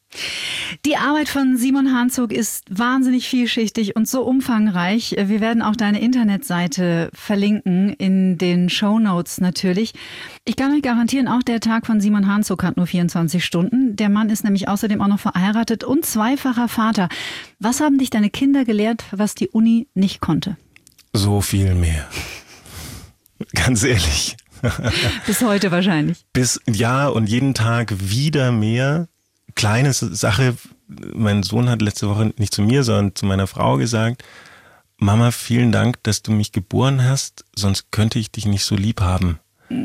Die Arbeit von Simon Hanzog ist wahnsinnig vielschichtig und so umfangreich. Wir werden auch deine Internetseite verlinken in den Shownotes natürlich. Ich kann euch garantieren, auch der Tag von Simon Hanzog hat nur vierundzwanzig Stunden. Der Mann ist nämlich außerdem auch noch verheiratet und zweifacher Vater. Was haben dich deine Kinder gelehrt, was die Uni nicht konnte? So viel mehr. Ganz ehrlich. Bis heute wahrscheinlich. Bis, ja, und jeden Tag wieder mehr. Kleine Sache, mein Sohn hat letzte Woche nicht zu mir, sondern zu meiner Frau gesagt, Mama, vielen Dank, dass du mich geboren hast, sonst könnte ich dich nicht so lieb haben.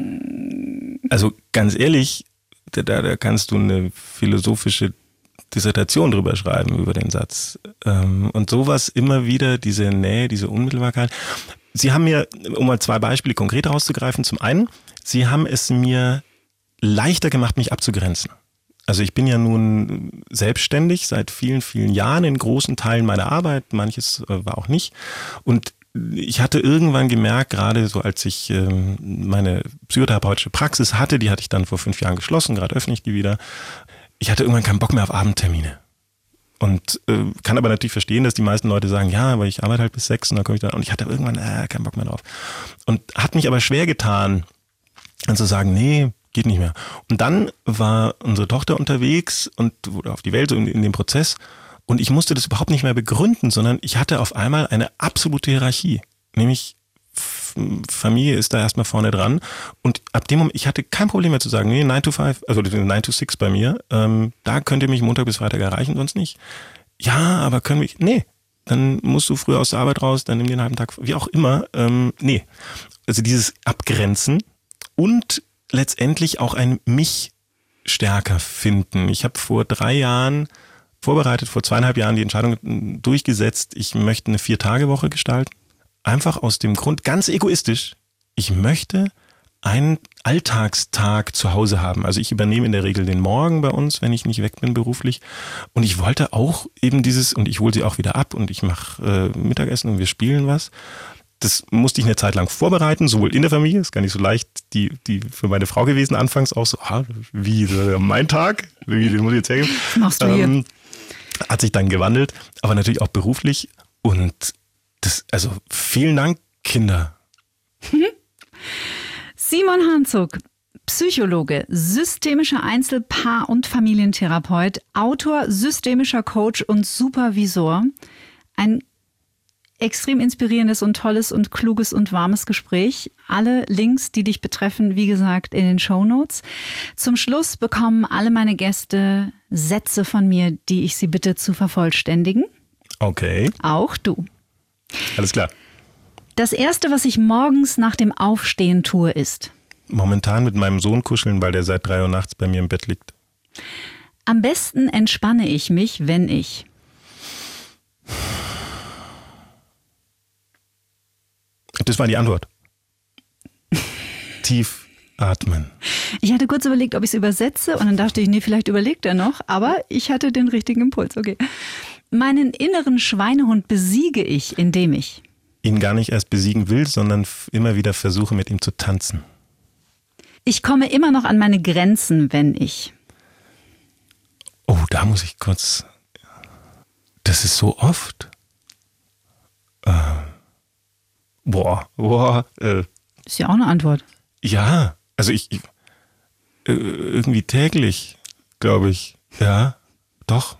Also ganz ehrlich, da, da kannst du eine philosophische Dissertation drüber schreiben, über den Satz. Und sowas immer wieder, diese Nähe, diese Unmittelbarkeit. Sie haben mir, um mal zwei Beispiele konkret rauszugreifen, zum einen, Sie haben es mir leichter gemacht, mich abzugrenzen. Also ich bin ja nun selbstständig seit vielen, vielen Jahren in großen Teilen meiner Arbeit, manches war auch nicht. Und ich hatte irgendwann gemerkt, gerade so als ich ähm, meine psychotherapeutische Praxis hatte, die hatte ich dann vor fünf Jahren geschlossen, gerade öffne ich die wieder, ich hatte irgendwann keinen Bock mehr auf Abendtermine. Und äh, kann aber natürlich verstehen, dass die meisten Leute sagen, ja, aber ich arbeite halt bis sechs und dann komme ich dann, und ich hatte irgendwann äh, keinen Bock mehr drauf. Und hat mich aber schwer getan, dann zu sagen, nee, geht nicht mehr. Und dann war unsere Tochter unterwegs und wurde auf die Welt so in, in dem Prozess und ich musste das überhaupt nicht mehr begründen, sondern ich hatte auf einmal eine absolute Hierarchie. Nämlich F- Familie ist da erstmal vorne dran und ab dem Moment, ich hatte kein Problem mehr zu sagen, nee, nine to five, also nine to six bei mir, ähm, da könnt ihr mich Montag bis Freitag erreichen, sonst nicht. Ja, aber können wir, nee, dann musst du früher aus der Arbeit raus, dann nimm den halben Tag, wie auch immer. Ähm, nee, also dieses Abgrenzen und letztendlich auch ein mich stärker finden. Ich habe vor drei Jahren vorbereitet, vor zweieinhalb Jahren die Entscheidung durchgesetzt, ich möchte eine Vier-Tage-Woche gestalten. Einfach aus dem Grund, ganz egoistisch, ich möchte einen Alltagstag zu Hause haben. Also ich übernehme in der Regel den Morgen bei uns, wenn ich nicht weg bin beruflich. Und ich wollte auch eben dieses, und ich hole sie auch wieder ab und ich mache äh, Mittagessen und wir spielen was. Das musste ich eine Zeit lang vorbereiten, sowohl in der Familie, ist gar nicht so leicht, die, die für meine Frau gewesen, anfangs auch so, ah, wie, mein Tag, wie, den muss ich jetzt hergeben. Was machst du hier? Ähm, hat sich dann gewandelt, aber natürlich auch beruflich. Und das, also vielen Dank, Kinder. Simon Hanzog, Psychologe, systemischer Einzel-, Paar- und Familientherapeut, Autor, systemischer Coach und Supervisor. Ein extrem inspirierendes und tolles und kluges und warmes Gespräch. Alle Links, die dich betreffen, wie gesagt, in den Shownotes. Zum Schluss bekommen alle meine Gäste Sätze von mir, die ich sie bitte zu vervollständigen. Okay. Auch du. Alles klar. Das Erste, was ich morgens nach dem Aufstehen tue, ist: Momentan mit meinem Sohn kuscheln, weil der seit drei Uhr nachts bei mir im Bett liegt. Am besten entspanne ich mich, wenn ich... Das war die Antwort. Tief atmen. Ich hatte kurz überlegt, ob ich es übersetze und dann dachte ich, nee, vielleicht überlegt er noch, aber ich hatte den richtigen Impuls, okay. Meinen inneren Schweinehund besiege ich, indem ich... ihn gar nicht erst besiegen will, sondern immer wieder versuche, mit ihm zu tanzen. Ich komme immer noch an meine Grenzen, wenn ich... Oh, da muss ich kurz... Das ist so oft. Äh, boah, boah. Äh, Ist ja auch eine Antwort. Ja, also ich... ich äh, irgendwie täglich, glaube ich. Ja, doch.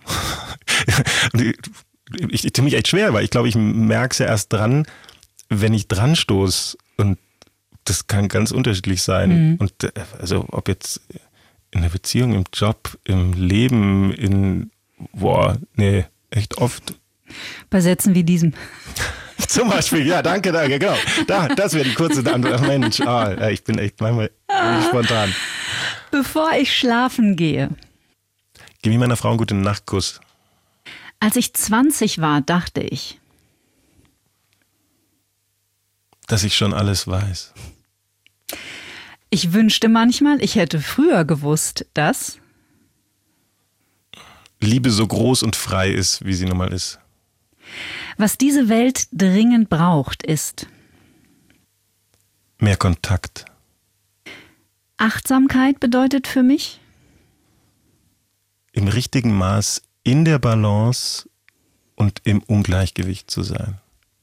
Ich, ich tue mich echt schwer, weil ich glaube, ich merke es ja erst dran, wenn ich dran stoße. Und das kann ganz unterschiedlich sein. Mhm. Und also ob jetzt in der Beziehung, im Job, im Leben, in, boah, nee, echt oft. Bei Sätzen wie diesem. Zum Beispiel, ja, danke, danke, genau. Da, das wäre die kurze Antwort. Mensch, ah, ich bin echt manchmal ah. spontan. Bevor ich schlafen gehe. Gib mir meiner Frau einen guten Nachtkuss. Als ich zwanzig war, dachte ich, dass ich schon alles weiß. Ich wünschte manchmal, ich hätte früher gewusst, dass Liebe so groß und frei ist, wie sie nun mal ist. Was diese Welt dringend braucht, ist mehr Kontakt. Achtsamkeit bedeutet für mich im richtigen Maß in der Balance und im Ungleichgewicht zu sein.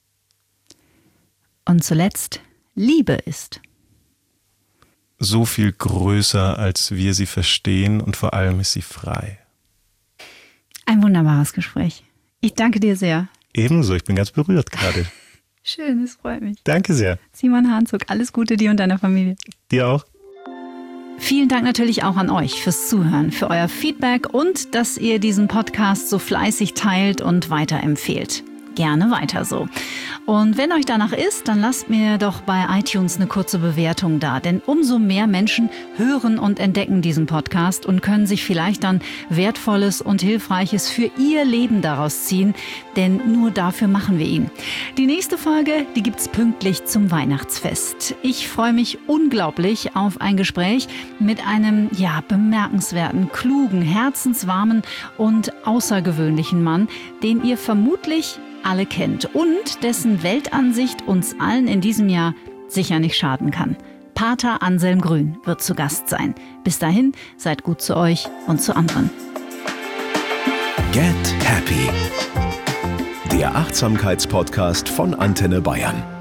Und zuletzt, Liebe ist so viel größer, als wir sie verstehen, und vor allem ist sie frei. Ein wunderbares Gespräch. Ich danke dir sehr. Ebenso, ich bin ganz berührt gerade. Schön, es freut mich. Danke sehr. Simon Hanzog, alles Gute dir und deiner Familie. Dir auch. Vielen Dank natürlich auch an euch fürs Zuhören, für euer Feedback und dass ihr diesen Podcast so fleißig teilt und weiterempfehlt. Gerne weiter so. Und wenn euch danach ist, dann lasst mir doch bei iTunes eine kurze Bewertung da. Denn umso mehr Menschen hören und entdecken diesen Podcast und können sich vielleicht dann Wertvolles und Hilfreiches für ihr Leben daraus ziehen. Denn nur dafür machen wir ihn. Die nächste Folge, die gibt's pünktlich zum Weihnachtsfest. Ich freue mich unglaublich auf ein Gespräch mit einem, ja, bemerkenswerten, klugen, herzenswarmen und außergewöhnlichen Mann, den ihr vermutlich alle kennt und dessen Weltansicht uns allen in diesem Jahr sicher nicht schaden kann. Pater Anselm Grün wird zu Gast sein. Bis dahin, seid gut zu euch und zu anderen. Get Happy. Der Achtsamkeitspodcast von Antenne Bayern.